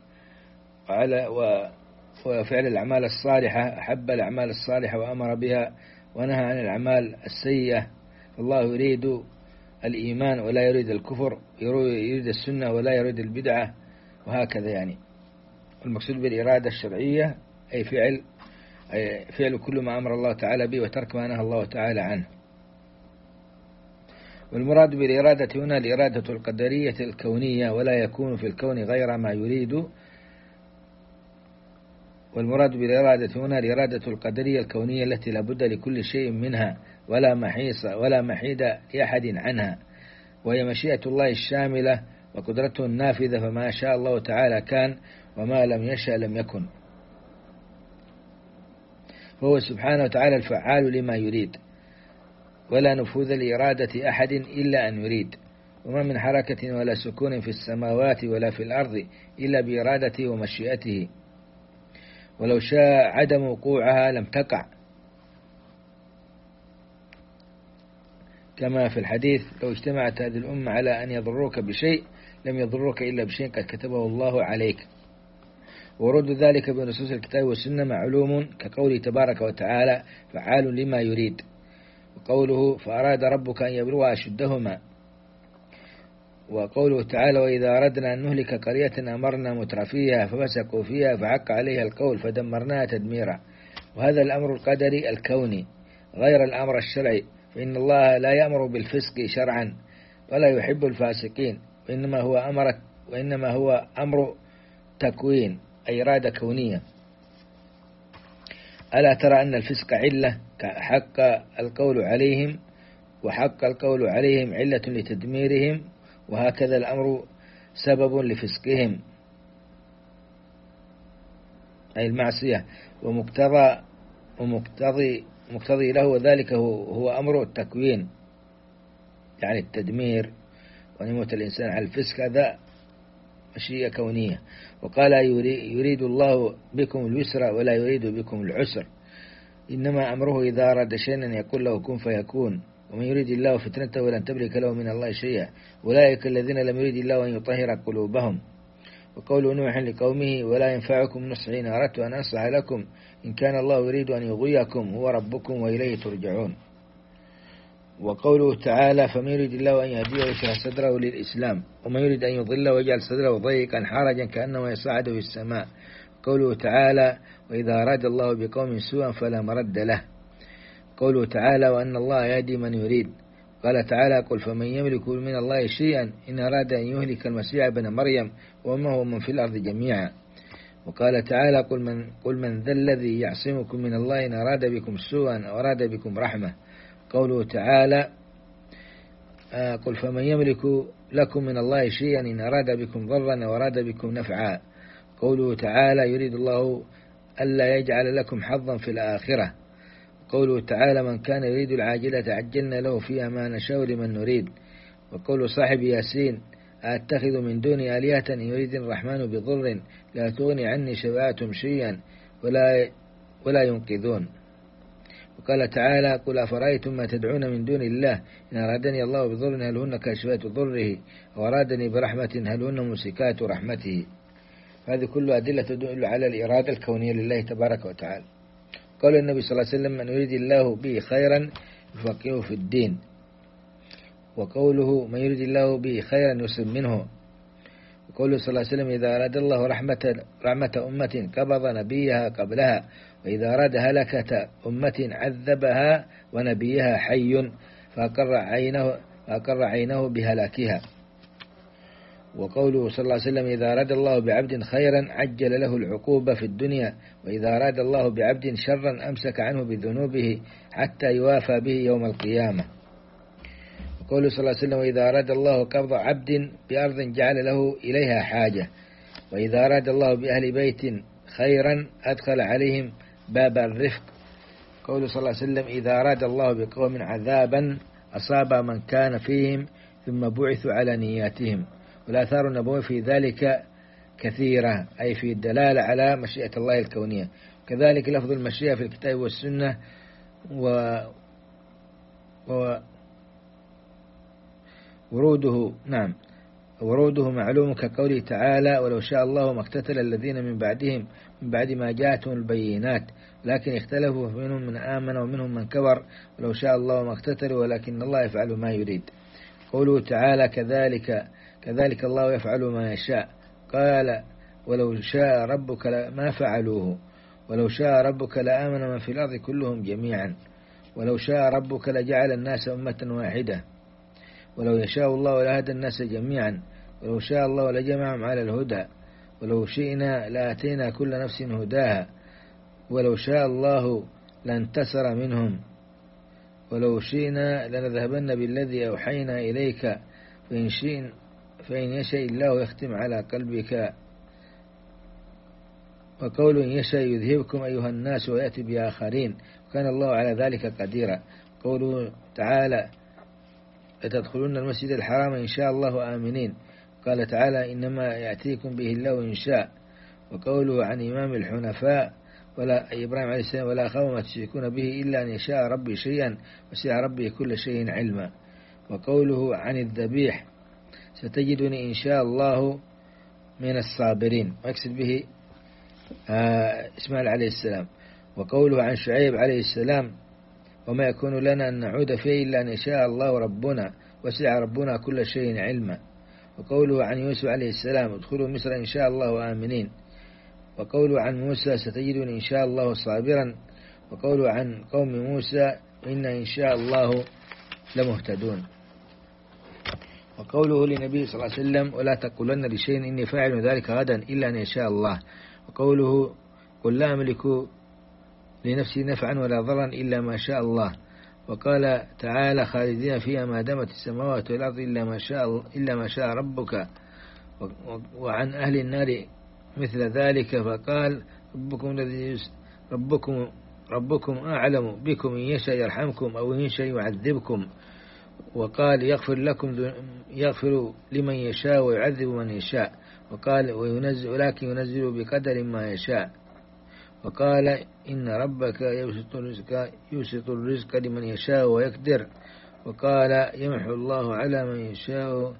وفعل الأعمال الصالحة، أحب الأعمال الصالحة وأمر بها ونهى عن الأعمال السيئة. الله يريد الإيمان ولا يريد الكفر، يريد السنة ولا يريد البدعة، وهكذا. يعني المقصود بالإرادة الشرعية أي فعل كل ما أمر الله تعالى به وترك ما نهى الله تعالى عنه. والمراد بالإرادة هنا الإرادة القدرية الكونية، ولا يكون في الكون غير ما يريد. والمراد بالإرادة هنا الإرادة القدرية الكونية التي لابد لكل شيء منها ولا محيد لأحد عنها، وهي مشيئة الله الشاملة وقدرته النافذة، فما شاء الله تعالى كان وما لم يشأ لم يكن. فهو سبحانه وتعالى الفعال لما يريد، ولا نفوذ لإرادة أحد إلا أن يريد، وما من حركة ولا سكون في السماوات ولا في الأرض إلا بإرادته ومشيئته، ولو شاء عدم وقوعها لم تقع، كما في الحديث: لو اجتمعت هذه الأمة على أن يضروك بشيء لم يضروك إلا بشيء قد كتبه الله عليك. ورد ذلك بنصوص الكتاب والسنة معلوم، كقوله تبارك وتعالى: فعال لما يريد، وقوله: فأراد ربك أن يبلغ أشدهما، وقوله تعالى: وإذا أردنا أن نهلك قرية أمرنا مترفيها ففسقوا فيها فحق عليها القول فدمرناها تدميرا. وهذا الأمر القدري الكوني غير الأمر الشرعي، فإن الله لا يأمر بالفسق شرعا ولا يحب الفاسقين، وإنما هو أمر تكوين، أي إرادة كونية. ألا ترى أن الفسق علة حق القول عليهم، وحق القول عليهم علة لتدميرهم، وهكذا الأمر سبب لفسقهم أي المعصية، ومقتضي له، وذلك هو أمر التكوين يعني التدمير، وأن يموت الإنسان على الفسق هذا مشيئة كونية. وقال: يريد الله بكم اليسر ولا يريد بكم العسر، إنما أمره إذا أراد شيئا أن يقول له كن فيكون، ومن يريد الله فتنته ولن تملك له من الله شيئا، أولئك الذين لم يريد الله أن يطهر قلوبهم. وقول نوح لقومه: ولا ينفعكم نصحي إن أردت أن أنصح لكم إن كان الله يريد أن يغويكم هو ربكم وإليه ترجعون. وقوله تعالى: فمن يريد الله أن يهديه ويشرح صدره للإسلام، ومن يريد أن يضله ويجعل صدره ضيقا حرجا كأنما يصعد في السماء. قوله تعالى: وإذا أراد الله بقوم سوءا فلا مرد له. قوله تعالى: وأن الله يهدي من يريد. قال تعالى: قل فمن يملك من الله شيئا إن أراد أن يهلك المسيح ابن مريم وما هو من في الأرض جميعا. وقال تعالى: قل من ذا الذي يعصمكم من الله إن أراد بكم سوءا أو أراد بكم رحمة. قوله تعالى: قل فمن يملك لكم من الله شيئا إن أراد بكم ضرا أو أراد بكم نفعا. قوله تعالى: يريد الله ألا يجعل لكم حظا في الآخرة. قوله تعالى: من كان يريد العاجلة عجلنا له فيها ما نشاء لمن نريد. وقول صاحب ياسين: أتخذ من دون آلهة إن يريد الرحمن بضر لا تغني عني شفاعتهم شيئا ولا ينقذون. وقال تعالى: قل أفرأيتم ما تدعون من دون الله إن أرادني الله بضر هل هن كاشفات ضره وأرادني برحمة هل هن ممسكات رحمته. هذه كل أدلة تدل على الإرادة الكونية لله تبارك وتعالى. قال النبي صلى الله عليه وسلم: من يريد الله به خيرا يفقهه في الدين. وقوله: من يريد الله به خيرا يصب منه. وقوله صلى الله عليه وسلم: إذا أراد الله رحمة أمة قبض نبيها قبلها، وإذا أراد هلكة أمة عذبها ونبيها حي فأقر عينه بهلاكها. وقوله صلى الله عليه وسلم إذا أراد الله بعبد خيرا عجل له العقوبة في الدنيا، وإذا أراد الله بعبد شرا أمسك عنه بذنوبه حتى يوافى به يوم القيامة. وقوله صلى الله عليه وسلم وإذا أراد الله قبض عبد بأرض جعل له إليها حاجة، وإذا أراد الله بأهل بيت خيرا أدخل عليهم باب الرفق. قوله صلى الله عليه وسلم إذا أراد الله بقوم عذابا أصاب من كان فيهم ثم بعثوا على نياتهم. والآثار النبوية في ذلك كثيرة، أي في الدلالة على مشيئة الله الكونية. كذلك لفظ المشيئة في الكتاب والسنة وروده معلوم كقوله تعالى ولو شاء الله ما اقتتل الذين من بعدهم من بعد ما جاءتهم البينات لكن اختلفوا منهم من آمن ومنهم من كفر ولو شاء الله ما اقتتلوا ولكن الله يفعل ما يريد. قوله تعالى كذلك الله يفعل ما يشاء. قال ولو شاء ربك ما فعلوه ولو شاء ربك لآمن من في الأرض كلهم جميعا ولو شاء ربك لجعل الناس أمة واحدة ولو يشاء الله لهدى الناس جميعا ولو شاء الله لجمعهم على الهدى ولو شئنا لآتينا كل نفس هداها ولو شاء الله لانتصر منهم ولو شئنا لنذهبن بالذي أوحينا إليك فإن يشاء الله يختم على قلبك. وقول إن يشاء يذهبكم أيها الناس ويأتي بآخرين وكان الله على ذلك قديرا. قوله تعالى لتدخلون المسجد الحرام إن شاء الله آمنين. قال تعالى إنما يأتيكم به الله إن شاء. وقوله عن إمام الحنفاء ولا إبراهيم عليه السلام ولا أخاف ما تشركون به إلا أن يشاء ربي شيئا وسع ربي كل شيء علما. وقوله عن الذبيح ستجدني إن شاء الله من الصابرين ويقصد به إسماعيل عليه السلام. وقوله عن شعيب عليه السلام وما يكون لنا أن نعود فيه إلا أن يشاء الله ربنا وسع ربنا كل شيء علما. وقوله عن يوسف عليه السلام ادخلوا مصر إن شاء الله آمنين. وقوله عن موسى ستجدني إن شاء الله صابرا. وقوله عن قوم موسى إن شاء الله لمهتدون. وقوله للنبي صلى الله عليه وسلم ولا تقولن لشيء إني فاعل ذلك غدا إلا أن يشاء الله. وقوله قل لا أملك لنفسي نفعا ولا ضرا إلا ما شاء الله. وقال تعالى خالدين فيها ما دامت السماوات والأرض إلا ما شاء ربك. وعن أهل النار مثل ذلك فقال ربكم أعلم بكم إن يشاء يرحمكم أو إن يشاء يعذبكم. وقال يغفر لمن يشاء ويعذب من يشاء. وقال ولكن ينزل بقدر ما يشاء. وقال إن ربك يبسط الرزق لمن يشاء ويقدر. وقال يمحو الله على من يشاء.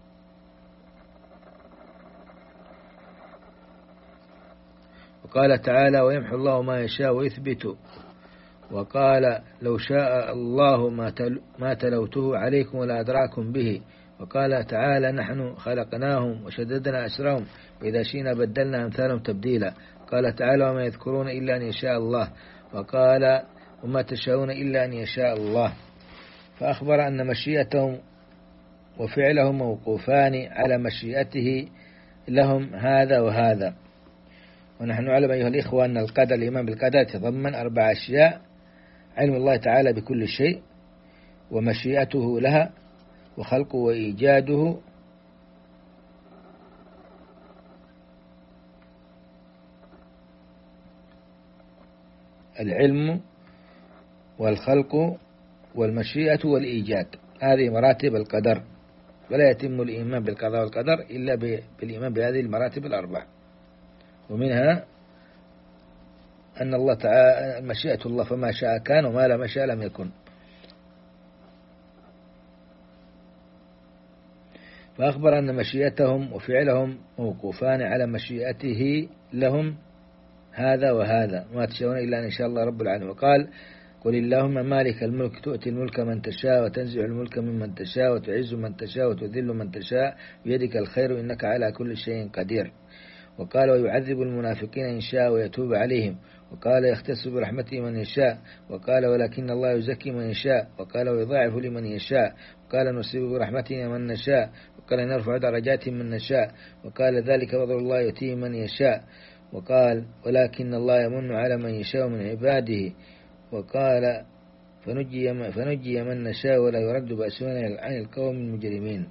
وقال تعالى ويمحو الله ما يشاء ويثبت. وقال لو شاء الله ما تلوته عليكم ولا أدراكم به. وقال تعالى نحن خلقناهم وشددنا أسرهم وإذا شئنا بدلنا أمثالهم تبديلا. قال تعالى وما يذكرون إلا أن يشاء الله. وقال وما تشاءون إلا أن يشاء الله. فأخبر أن مشيئتهم وفعلهم موقوفان على مشيئته لهم هذا وهذا. ونحن نعلم أيها الإخوة أن القدر الإيمان بالقدر يتضمن 4 أشياء: علم الله تعالى بكل شيء ومشيئته لها وخلقه وإيجاده العلم والخلق والمشيئة والإيجاد. هذه مراتب القدر، ولا يتم الإيمان بالقضاء والقدر إلا بالإيمان بهذه المراتب 4. ومنها أن الله تعالى مشيئة الله فما شاء كان وما لم يشاء لم يكن. فأخبر أن مشيئتهم وفعلهم موقوفان على مشيئته لهم هذا وهذا ما تشاءون إلا أن شاء الله رب العالمين. وقال قل اللهم مالك الملك تؤتي الملك من تشاء وتنزع الملك ممن تشاء وتعز من تشاء وتذل من تشاء بيدك الخير إنك على كل شيء قدير. وقال ويعذب المنافقين إن شاء ويتوب عليهم. وقال يختص برحمته من يشاء. وقال ولكن الله يزكي من يشاء. وقال ويضاعف لمن يشاء. وقال نصيب برحمتنا من نشاء. وقال نرفع درجات من نشاء. وقال ذلك فضل الله يؤتيه من يشاء. وقال ولكن الله يمن على من يشاء من عباده. وقال فنجي من نشاء ولا يرد بأسنا عن القوم المجرمين.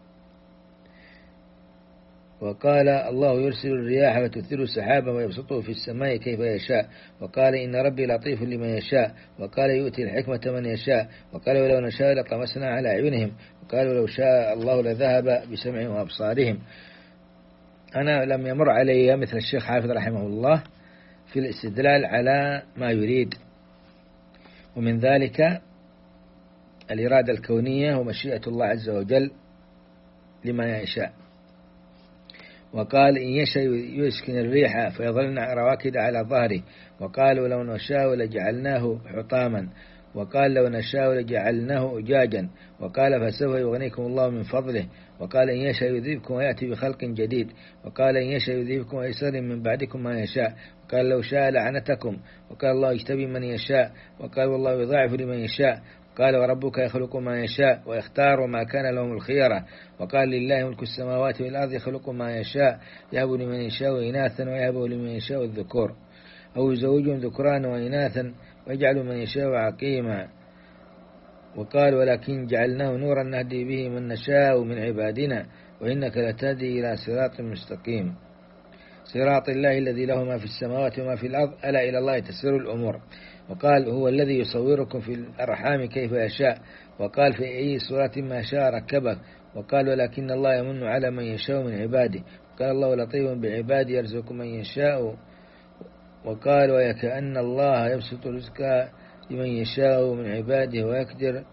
وقال الله يرسل الرياح وتثير سحابا ويبسطه في السماء كيف يشاء. وقال إن ربي لطيف لمن يشاء. وقال يؤتي الحكمة من يشاء. وقال ولو نشاء لطمسنا على أعينهم. وقال ولو شاء الله لذهب بسمعهم وأبصارهم. أنا لم يمر علي مثل الشيخ حافظ رحمه الله في الاستدلال على ما يريد، ومن ذلك الإرادة الكونية ومشيئة الله عز وجل لما يشاء. وقال إن يشاء يسكن الريح فيظلن رواكد على ظهره. وقال ولو نشاء لجعلناه حطاما. وقال لو نشاء لجعلناه أجاجا. وقال فسوف يغنيكم الله من فضله. وقال إن يشاء يذهبكم ويأتي بخلق جديد. وقال إن يشاء يذهبكم ويسر من بعدكم ما يشاء. وقال لو شاء لعنتكم. وقال الله يجتبي من يشاء. وقال والله يضاعف لمن يشاء. قال وربك يخلق ما يشاء ويختار وما كان لهم الخيرة. وقال لله ملك السماوات والأرض يخلق ما يشاء يهب لمن يشاء إناثا ويهب لمن يشاء الذكور أو يزوجهم ذكرانا وإناثا ويجعل من يشاء عقيما. وقال ولكن جعلناه نورا نهدي به من نشاء من عبادنا وإنك لتهدي إلى صراط مستقيم صراط الله الذي له ما في السماوات وما في الأرض ألا إلى الله تسير الأمور. وقال هو الذي يصوركم في الأرحام كيف يشاء. وقال في أي صورة ما شاء ركبك. وقال ولكن الله يمن على من يشاء من عباده. وقال الله لطيف بعباده يرزق من يشاء. وقال ويكأن الله يبسط رزقا لمن يشاء من عباده ويقدر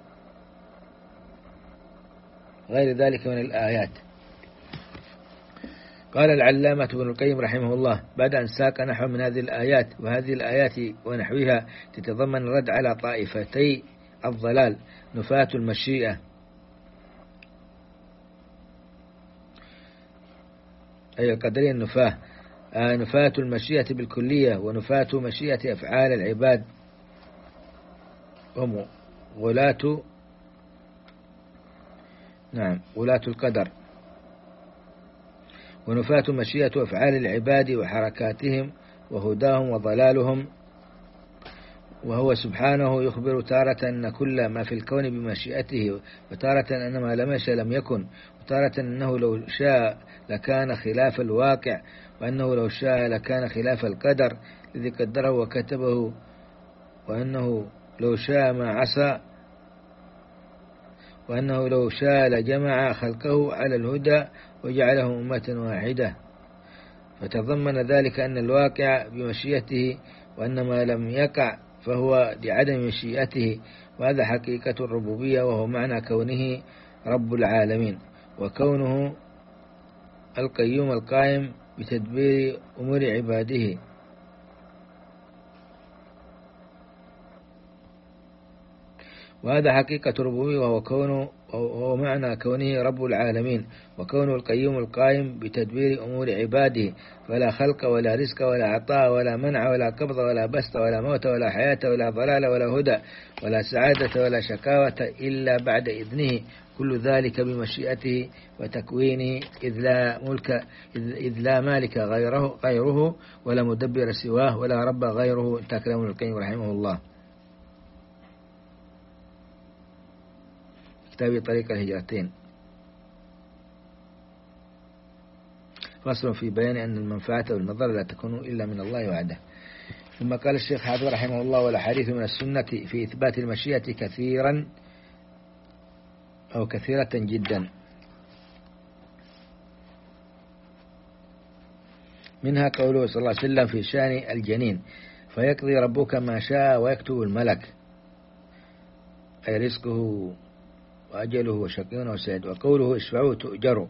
غير ذلك من الآيات. قال العلامة ابن القيم رحمه الله بعد أن ساق نحو من هذه الآيات، وهذه الآيات ونحوها تتضمن رد على طائفتي الضلال نفاة المشيئة أي القدرية النفاة نفاة المشيئة بالكلية ونفاة مشيئة أفعال العباد هم غلاة غلاة القدر ونفاة مشيئة أفعال العباد وحركاتهم وهداهم وضلالهم. وهو سبحانه يخبر تارة أن كل ما في الكون بمشيئته وتارة أن ما لم يشأ لم يكن وتارة أنه لو شاء لكان خلاف الواقع وأنه لو شاء لكان خلاف القدر الذي قدره وكتبه وأنه لو شاء ما عصى وأنه لو شاء لجمع خلقه على الهدى وجعله أمة واحدة. فتضمن ذلك أن الواقع بمشيئته وأن ما لم يقع فهو لعدم مشيئته. وهذا حقيقة الربوبية وهو معنى كونه رب العالمين وكونه القيوم القائم بتدبير أمور عباده. وهذا حقيقة الربوبية وهو معنى كونه رب العالمين وكونه القيوم القائم بتدبير أمور عباده. فلا خلق ولا رزق ولا عطاء ولا منع ولا قبض ولا بسط ولا موت ولا حياة ولا ضلال ولا هدى ولا سعادة ولا شكاوة إلا بعد إذنه. كل ذلك بمشيئته وتكوينه إذ لا مالك غيره ولا مدبر سواه ولا رب غيره. انتهى كلام ابن القيم رحمه الله كتاب طريق الهجرتين. فصل في بيان أن المنفعة والمضرة لا تكون إلا من الله وحده. ثم قال الشيخ حافظ رحمه الله والحديث من السنة في إثبات المشيئة كثيرا أو كثيرة جدا. منها قوله صلى الله عليه وسلم في شأن الجنين فيقضي ربك ما شاء ويكتب الملك أي رزقه وأجله وشقي وسعيد. وقوله اشفعوا تؤجروا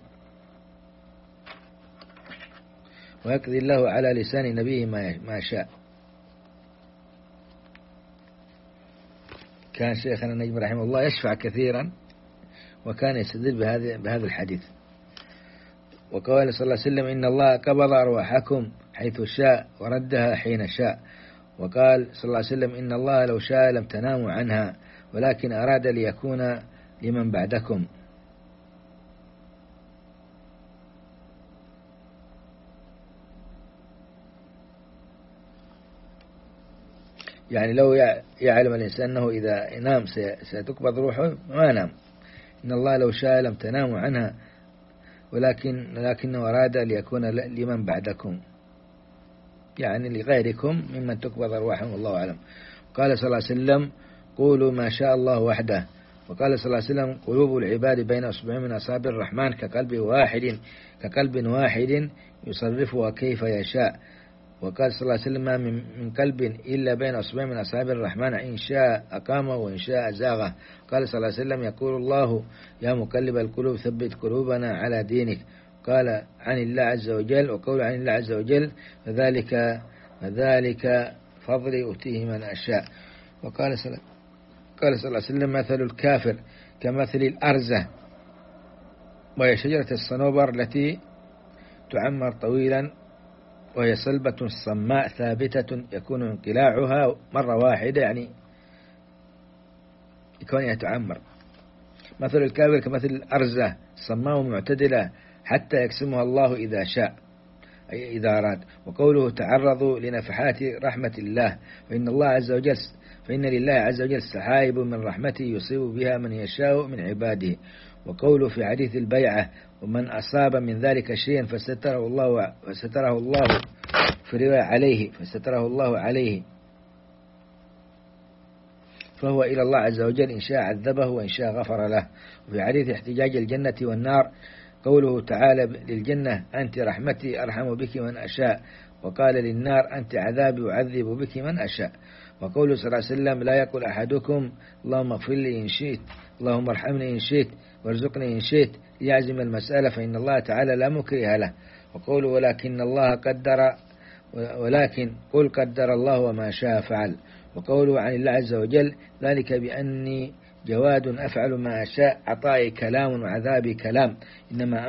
ويقضي الله على لسان نبيه ما شاء. كان شيخنا النجم رحمه الله يشفع كثيرا وكان يستدل بهذا الحديث. وقال صلى الله عليه وسلم إن الله قبض أرواحكم حيث شاء وردها حين شاء. وقال صلى الله عليه وسلم إن الله لو شاء لم تناموا عنها ولكن أراد ليكون لمن بعدكم. يعني لو يعلم الإنسان أنه إذا نام ستقبض روحه ما نام. إن الله لو شاء لم تناموا عنها ولكنه أراد ليكون لمن بعدكم، يعني لغيركم ممن تقبض أرواحهم والله أعلم. قال صلى الله عليه وسلم قولوا ما شاء الله وحده. وقال صلى الله عليه وسلم قلوب العباد بين أصبعين من أصابع الرحمن كقلب واحد يصرفها كيف يشاء. وقال صلى الله عليه وسلم ما من قلب إلا بين أصبعين من أصابع الرحمن إن شاء أقامه وإن شاء زاغه. قال صلى الله عليه وسلم يقول الله يا مقلب القلوب ثبت قلوبنا على دينك. قال عن الله عز وجل، وقول عن الله عز وجل فذلك فضلي أؤتيه من أشاء. وقال صلى الله عليه وسلم مثل الكافر كمثل الأرزة وهي شجرة الصنوبر التي تعمر طويلا وهي صلبة صماء ثابتة يكون انقلاعها مرة واحدة، يعني يكونها تعمر. مثل الكافر كمثل الأرزة صماء معتدلة حتى يقسمها الله إذا شاء أي إذا أراد. وقوله تعرضوا لنفحات رحمة الله فإن لله عز وجل سحائب من رحمته يصيب بها من يشاء من عباده. وقوله في حديث البيعة ومن أصاب من ذلك شيئا فستره الله في رواية عليه فستره الله عليه فهو إلى الله عز وجل إن شاء عذبه وإن شاء غفر له. وفي حديث احتجاج الجنة والنار قوله تعالى للجنة أنت رحمتي أرحم بك من أشاء، وقال للنار أنت عذابي أعذب بك من أشاء. وقوله صلى الله عليه وسلم لا يقول أحدكم اللهم اغفر لي إن شئت اللهم ارحمني إن شئت وارزقني إن شئت ليعزم المسألة فإن الله تعالى لا مكره له. وقوله ولكن قل قدر الله وما شاء فعل. وقوله عن الله عز وجل ذلك بأني جواد أفعل ما أشاء عطائي كلام وعذابي كلام إنما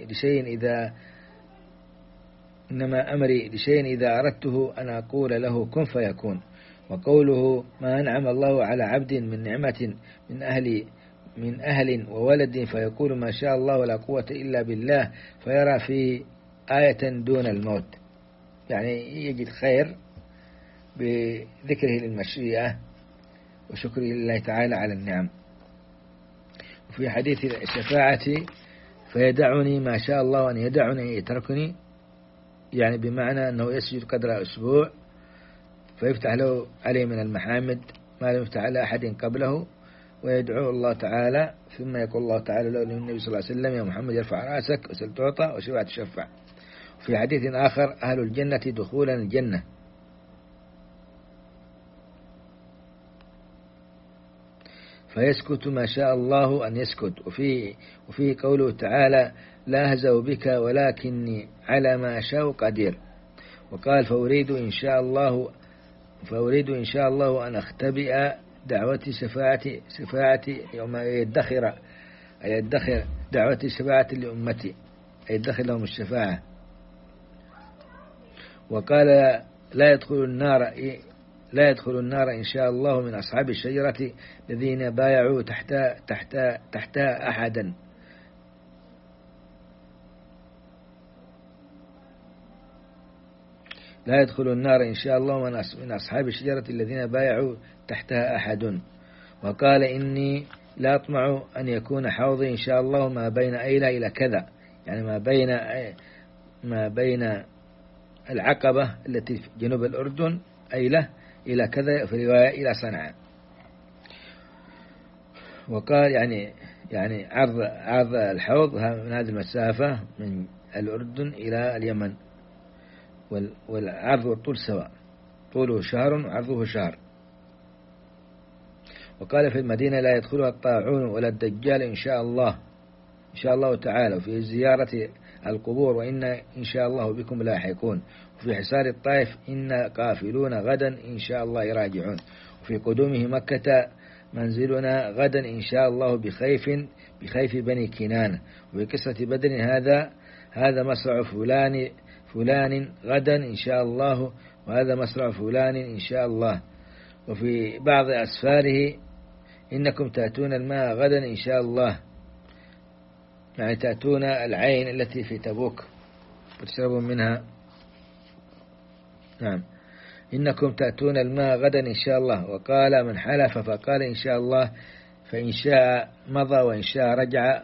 أمري لشيء إذا أردته أن أقول له كن فيكون. وقوله ما أنعم الله على عبد من نعمة من أهل وولد فيقول ما شاء الله ولا قوة إلا بالله فيرى في آية دون الموت، يعني يجد خير بذكره للمشيئة وشكره لله تعالى على النعم. وفي حديث الشفاعة فيدعني ما شاء الله أن يدعني يتركني، يعني بمعنى أنه يسجد قدر أسبوع فيفتح له عليه من المحامد ما لم يفتح على أحد قبله ويدعو الله تعالى ثم يقول الله تعالى له للنبي صلى الله عليه وسلم يا محمد ارفع رأسك وسل تعطى وشفع تشفع. في حديث آخر أهل الجنة دخولا الجنة. فيسكت ما شاء الله أن يسكت. وفي قوله تعالى لا أهزأ بك ولكني على ما أشاء قدير. وقال فأريد إن شاء الله أن أختبئ دعوتي شفاعتي يوم يدخر دعوتي شفاعتي لأمتي أي يدخر لهم الشفاعة. وقال لا يدخل النار إن شاء الله من أصحاب الشجرة الذين بايعوا تحتها أحدا. لا يدخل النار إن شاء الله من أصحاب الشجرة الذين بايعوا تحتها أحد. وقال إني لا أطمع أن يكون حوضي إن شاء الله ما بين أيلة إلى كذا، يعني ما بين العقبة التي في جنوب الأردن أيلة إلى كذا، في رواية إلى صنعاء. وقال يعني عرض الحوض من هذه المسافة من الأردن إلى اليمن، والعرض والطول سواء، طوله شهر وعرضه شهر. وقال في المدينة لا يدخلها الطاعون ولا الدجال إن شاء الله تعالى. وفي زيارة القبور إن شاء الله بكم لاحقون. وفي حصار الطائف إن قافلون غدا إن شاء الله راجعون. وفي قدومه مكة منزلنا غدا إن شاء الله بخيف بني كنانة. وفي قصة بدر هذا مصرع فلان غدا إن شاء الله، وهذا مصرع فلان إن شاء الله. وفي بعض أسفاره إنكم تأتون الماء غدا إن شاء الله، يعني تأتون العين التي في تبوك وتشربون منها. نعم، إنكم تأتون الماء غدا إن شاء الله. وقال من حلف فقال إن شاء الله فإن شاء مضى وإن شاء رجع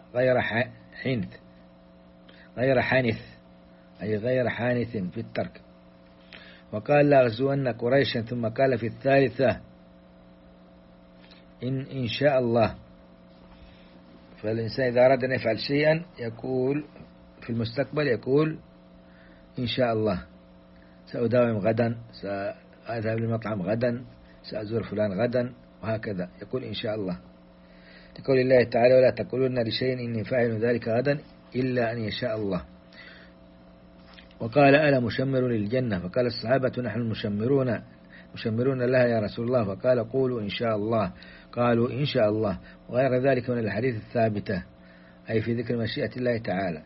غير حانث أي غير حانث في الترك. وقال لا أغزون قريشا، ثم قال في الثالثة إن شاء الله. فالإنسان إذا أراد أن يفعل شيئا يقول في المستقبل، يقول إن شاء الله سأداوم غدا، سأذهب للمطعم غدا، سأزور فلان غدا، وهكذا يقول إن شاء الله، لقول الله تعالى ولا تقولون لشيء إني فاعل ذلك غدا إلا أن يشاء الله. وقال ألا مشمر للجنة؟ فقال الصحابة نحن مشمرون لها يا رسول الله. فقال قولوا إن شاء الله. قالوا إن شاء الله. وغير ذلك من الحديث الثابتة، أي في ذكر مشيئة الله تعالى.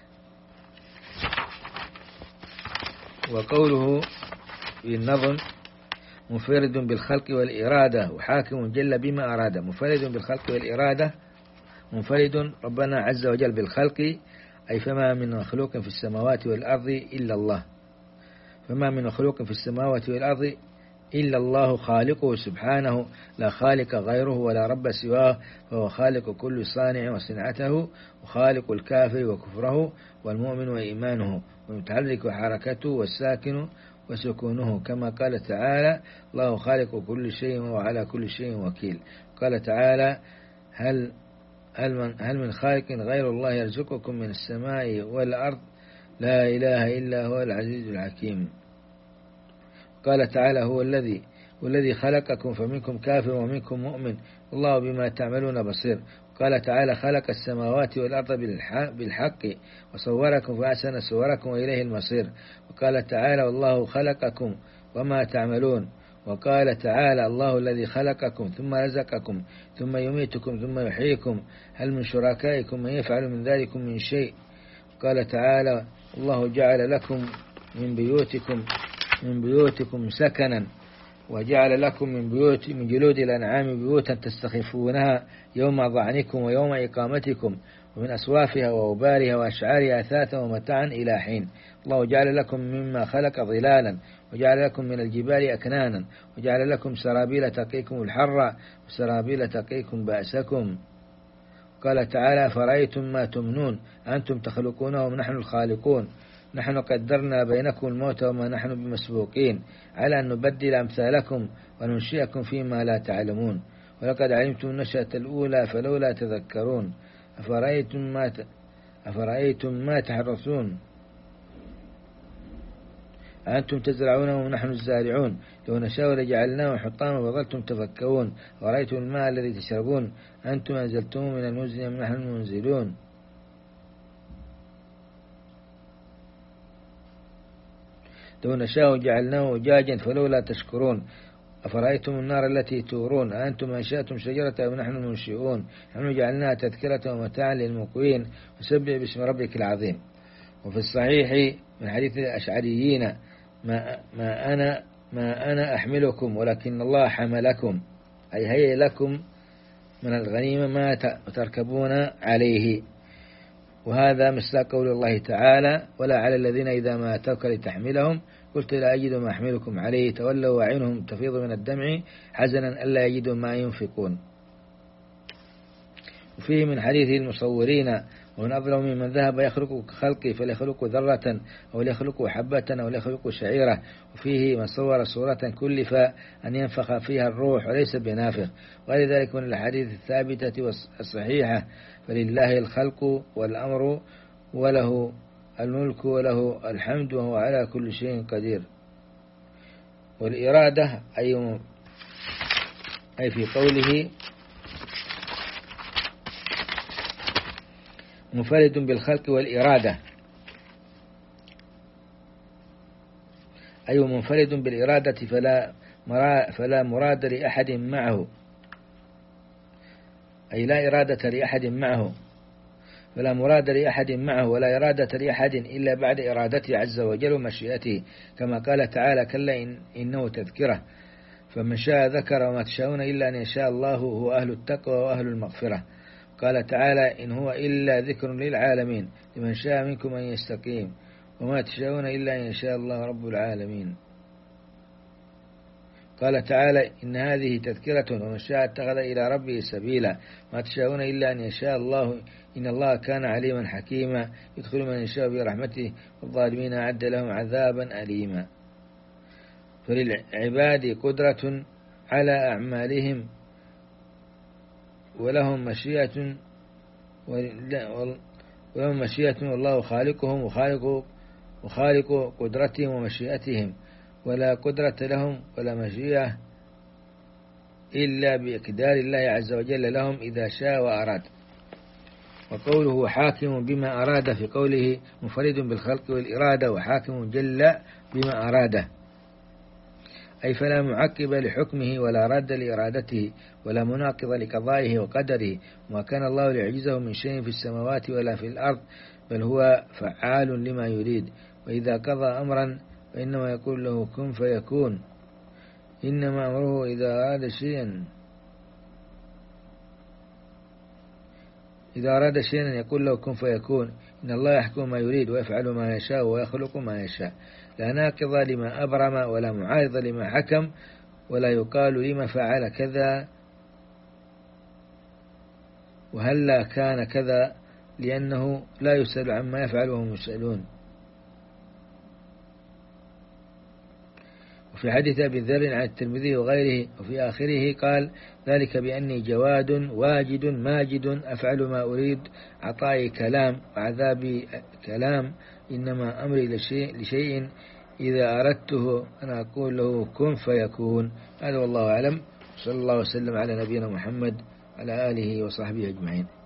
وقوله في النظم منفرد بالخلق والإرادة وحاكم جل بما أراد. منفرد بالخلق والإرادة، منفرد ربنا عز وجل بالخلق، أي فما من مخلوق في السماوات والأرض إلا الله، فما من مخلوق في السماوات والأرض إلا الله خالقه سبحانه، لا خالق غيره ولا رب سواه، فهو خالق كل صانع وصنعته، وخالق الكافر وكفره والمؤمن وإيمانه، والمتحرك وحركته والساكن وسكونه، كما قال تعالى الله خالق كل شيء وهو على كل شيء وكيل. قال تعالى هل من خالق غير الله يرزقكم من السماء والأرض لا إله إلا هو العزيز الحكيم. قال تعالى هو الذي خلقكم فمنكم كافر ومنكم مؤمن والله بما تعملون بصير. قال تعالى خلق السماوات والأرض بالحق وصوركم فأحسن صوركم وإليه المصير. وقال تعالى والله خلقكم وما تعملون. وقال تعالى الله الذي خلقكم ثم رزقكم ثم يميتكم ثم يحييكم هل من شركائكم من يفعل من ذلك من شيء. قال تعالى الله جعل لكم من بيوتكم سكنا وجعل لكم من جلود الأنعام بيوتا تستخفونها يوم ظعنكم ويوم إقامتكم ومن أصوافها وأوبارها وأشعارها أثاثا ومتاعا إلى حين. الله جعل لكم مما خلق ظلالا وجعل لكم من الجبال أكنانا وجعل لكم سرابيل تقيكم الحر وسرابيل تقيكم بأسكم. قال تعالى فرأيتم ما تمنون أنتم تخلقونه ونحن الخالقون نحن قدرنا بينكم الموت وما نحن بمسبوقين على أن نبدل أمثالكم وننشئكم فيما لا تعلمون ولقد علمتم النشأة الأولى فلولا تذكرون أفرأيتم ما تحرثون أنتم تزرعونه ونحن الزارعون لو نشاء لجعلناه حطاما فظلتم تفكرون ورأيتم الماء الذي تشربون أنتم أنزلتموه من المزن أم نحن المنزلون. لو نشاء جعلناه أجاجا فلولا تشكرون أفرأيتم النار التي تورون أنتم أنشأتم شجرة ونحن المنشئون نحن جعلناها تذكرة ومتاعا للمقوين وسبح باسم ربك العظيم. وفي الصحيح من حديث الأشعريين ما أنا أحملكم ولكن الله حملكم أي هيئ لكم من الغنيمة ما تركبون عليه. وهذا مثل قول الله تعالى ولا على الذين إذا ما أتوك لتحملهم قلت لا أجد ما أحملكم عليه تولوا وعينهم تفيض من الدمع حزنا ألا يجدوا ما ينفقون. وفيه من حديث المصورين ومن أظلم ممن ذهب يخلق كخلقي فليخلق ذرة أو ليخلق حبة أو ليخلق شعيرة. وفيه من صور صورة كلف أن ينفخ فيها الروح وليس بنافخ. وغير ذلك من الحديث الثابتة والصحيحة فلله الخلق والأمر وله الملك وله الحمد وهو على كل شيء قدير. والإرادة أي في قوله منفرد بالخلق والإرادة أي منفرد بالإرادة فلا مراد لأحد معه أي لا إرادة لأحد معه. فلا مراد لأحد معه ولا إرادة لأحد إلا بعد إرادته عز وجل ومشيئته، كما قال تعالى: كلا إنه تذكرة فمن شاء ذكر وما تشاءون إلا أن يشاء الله هو أهل التقوى وأهل المغفرة. قال تعالى: إن هو إلا ذكر للعالمين لمن شاء منكم أن يستقيم وما تشاءون إلا أن يشاء الله رب العالمين. قال تعالى: إن هذه تذكرة ومن شاء اتخذ إلى ربه سبيلا ما تشاءون إلا أن يشاء الله إن الله كان عليما حكيما يدخل من يشاء برحمته والظالمين أعد لهم عذابا أليما. فللعباد قدرة على أعمالهم ولهم مشيئة والله خالقهم وخالق قدرتهم ومشيئتهم، ولا قدرة لهم ولا مشيئة إلا بإقدار الله عز وجل لهم إذا شاء وأراد. وقوله حاكم بما أراد في قوله منفرد بالخلق والإرادة وحاكم جل بما أراده، أي فلا معقب لحكمه ولا راد لإرادته ولا مناقض لقضائه وقدره، وما كان الله ليعجزه من شيء في السماوات ولا في الأرض بل هو فعال لما يريد. وإذا قضى أمرا فإنما يقول له كن فيكون، إنما أمره إذا أراد شيئا يقول له كن فيكون. إن الله يحكم ما يريد ويفعل ما يشاء ويخلق ما يشاء، لا ناقض لما أبرم ولا معارض لما حكم، ولا يقال لما فعل كذا وهلا كان كذا، لأنه لا يسأل عما يفعل وهم يسألون. وفي حديث أبي ذر عن الترمذي وغيره وفي آخره قال: ذلك بأني جواد واجد ماجد أفعل ما أريد، عطائي كلام وعذابي كلام، إنما أمري لشيء إذا أردته أن أقول له كن فيكون. هذا والله أعلم. صلى الله وسلم على نبينا محمد على آله وصحبه أجمعين.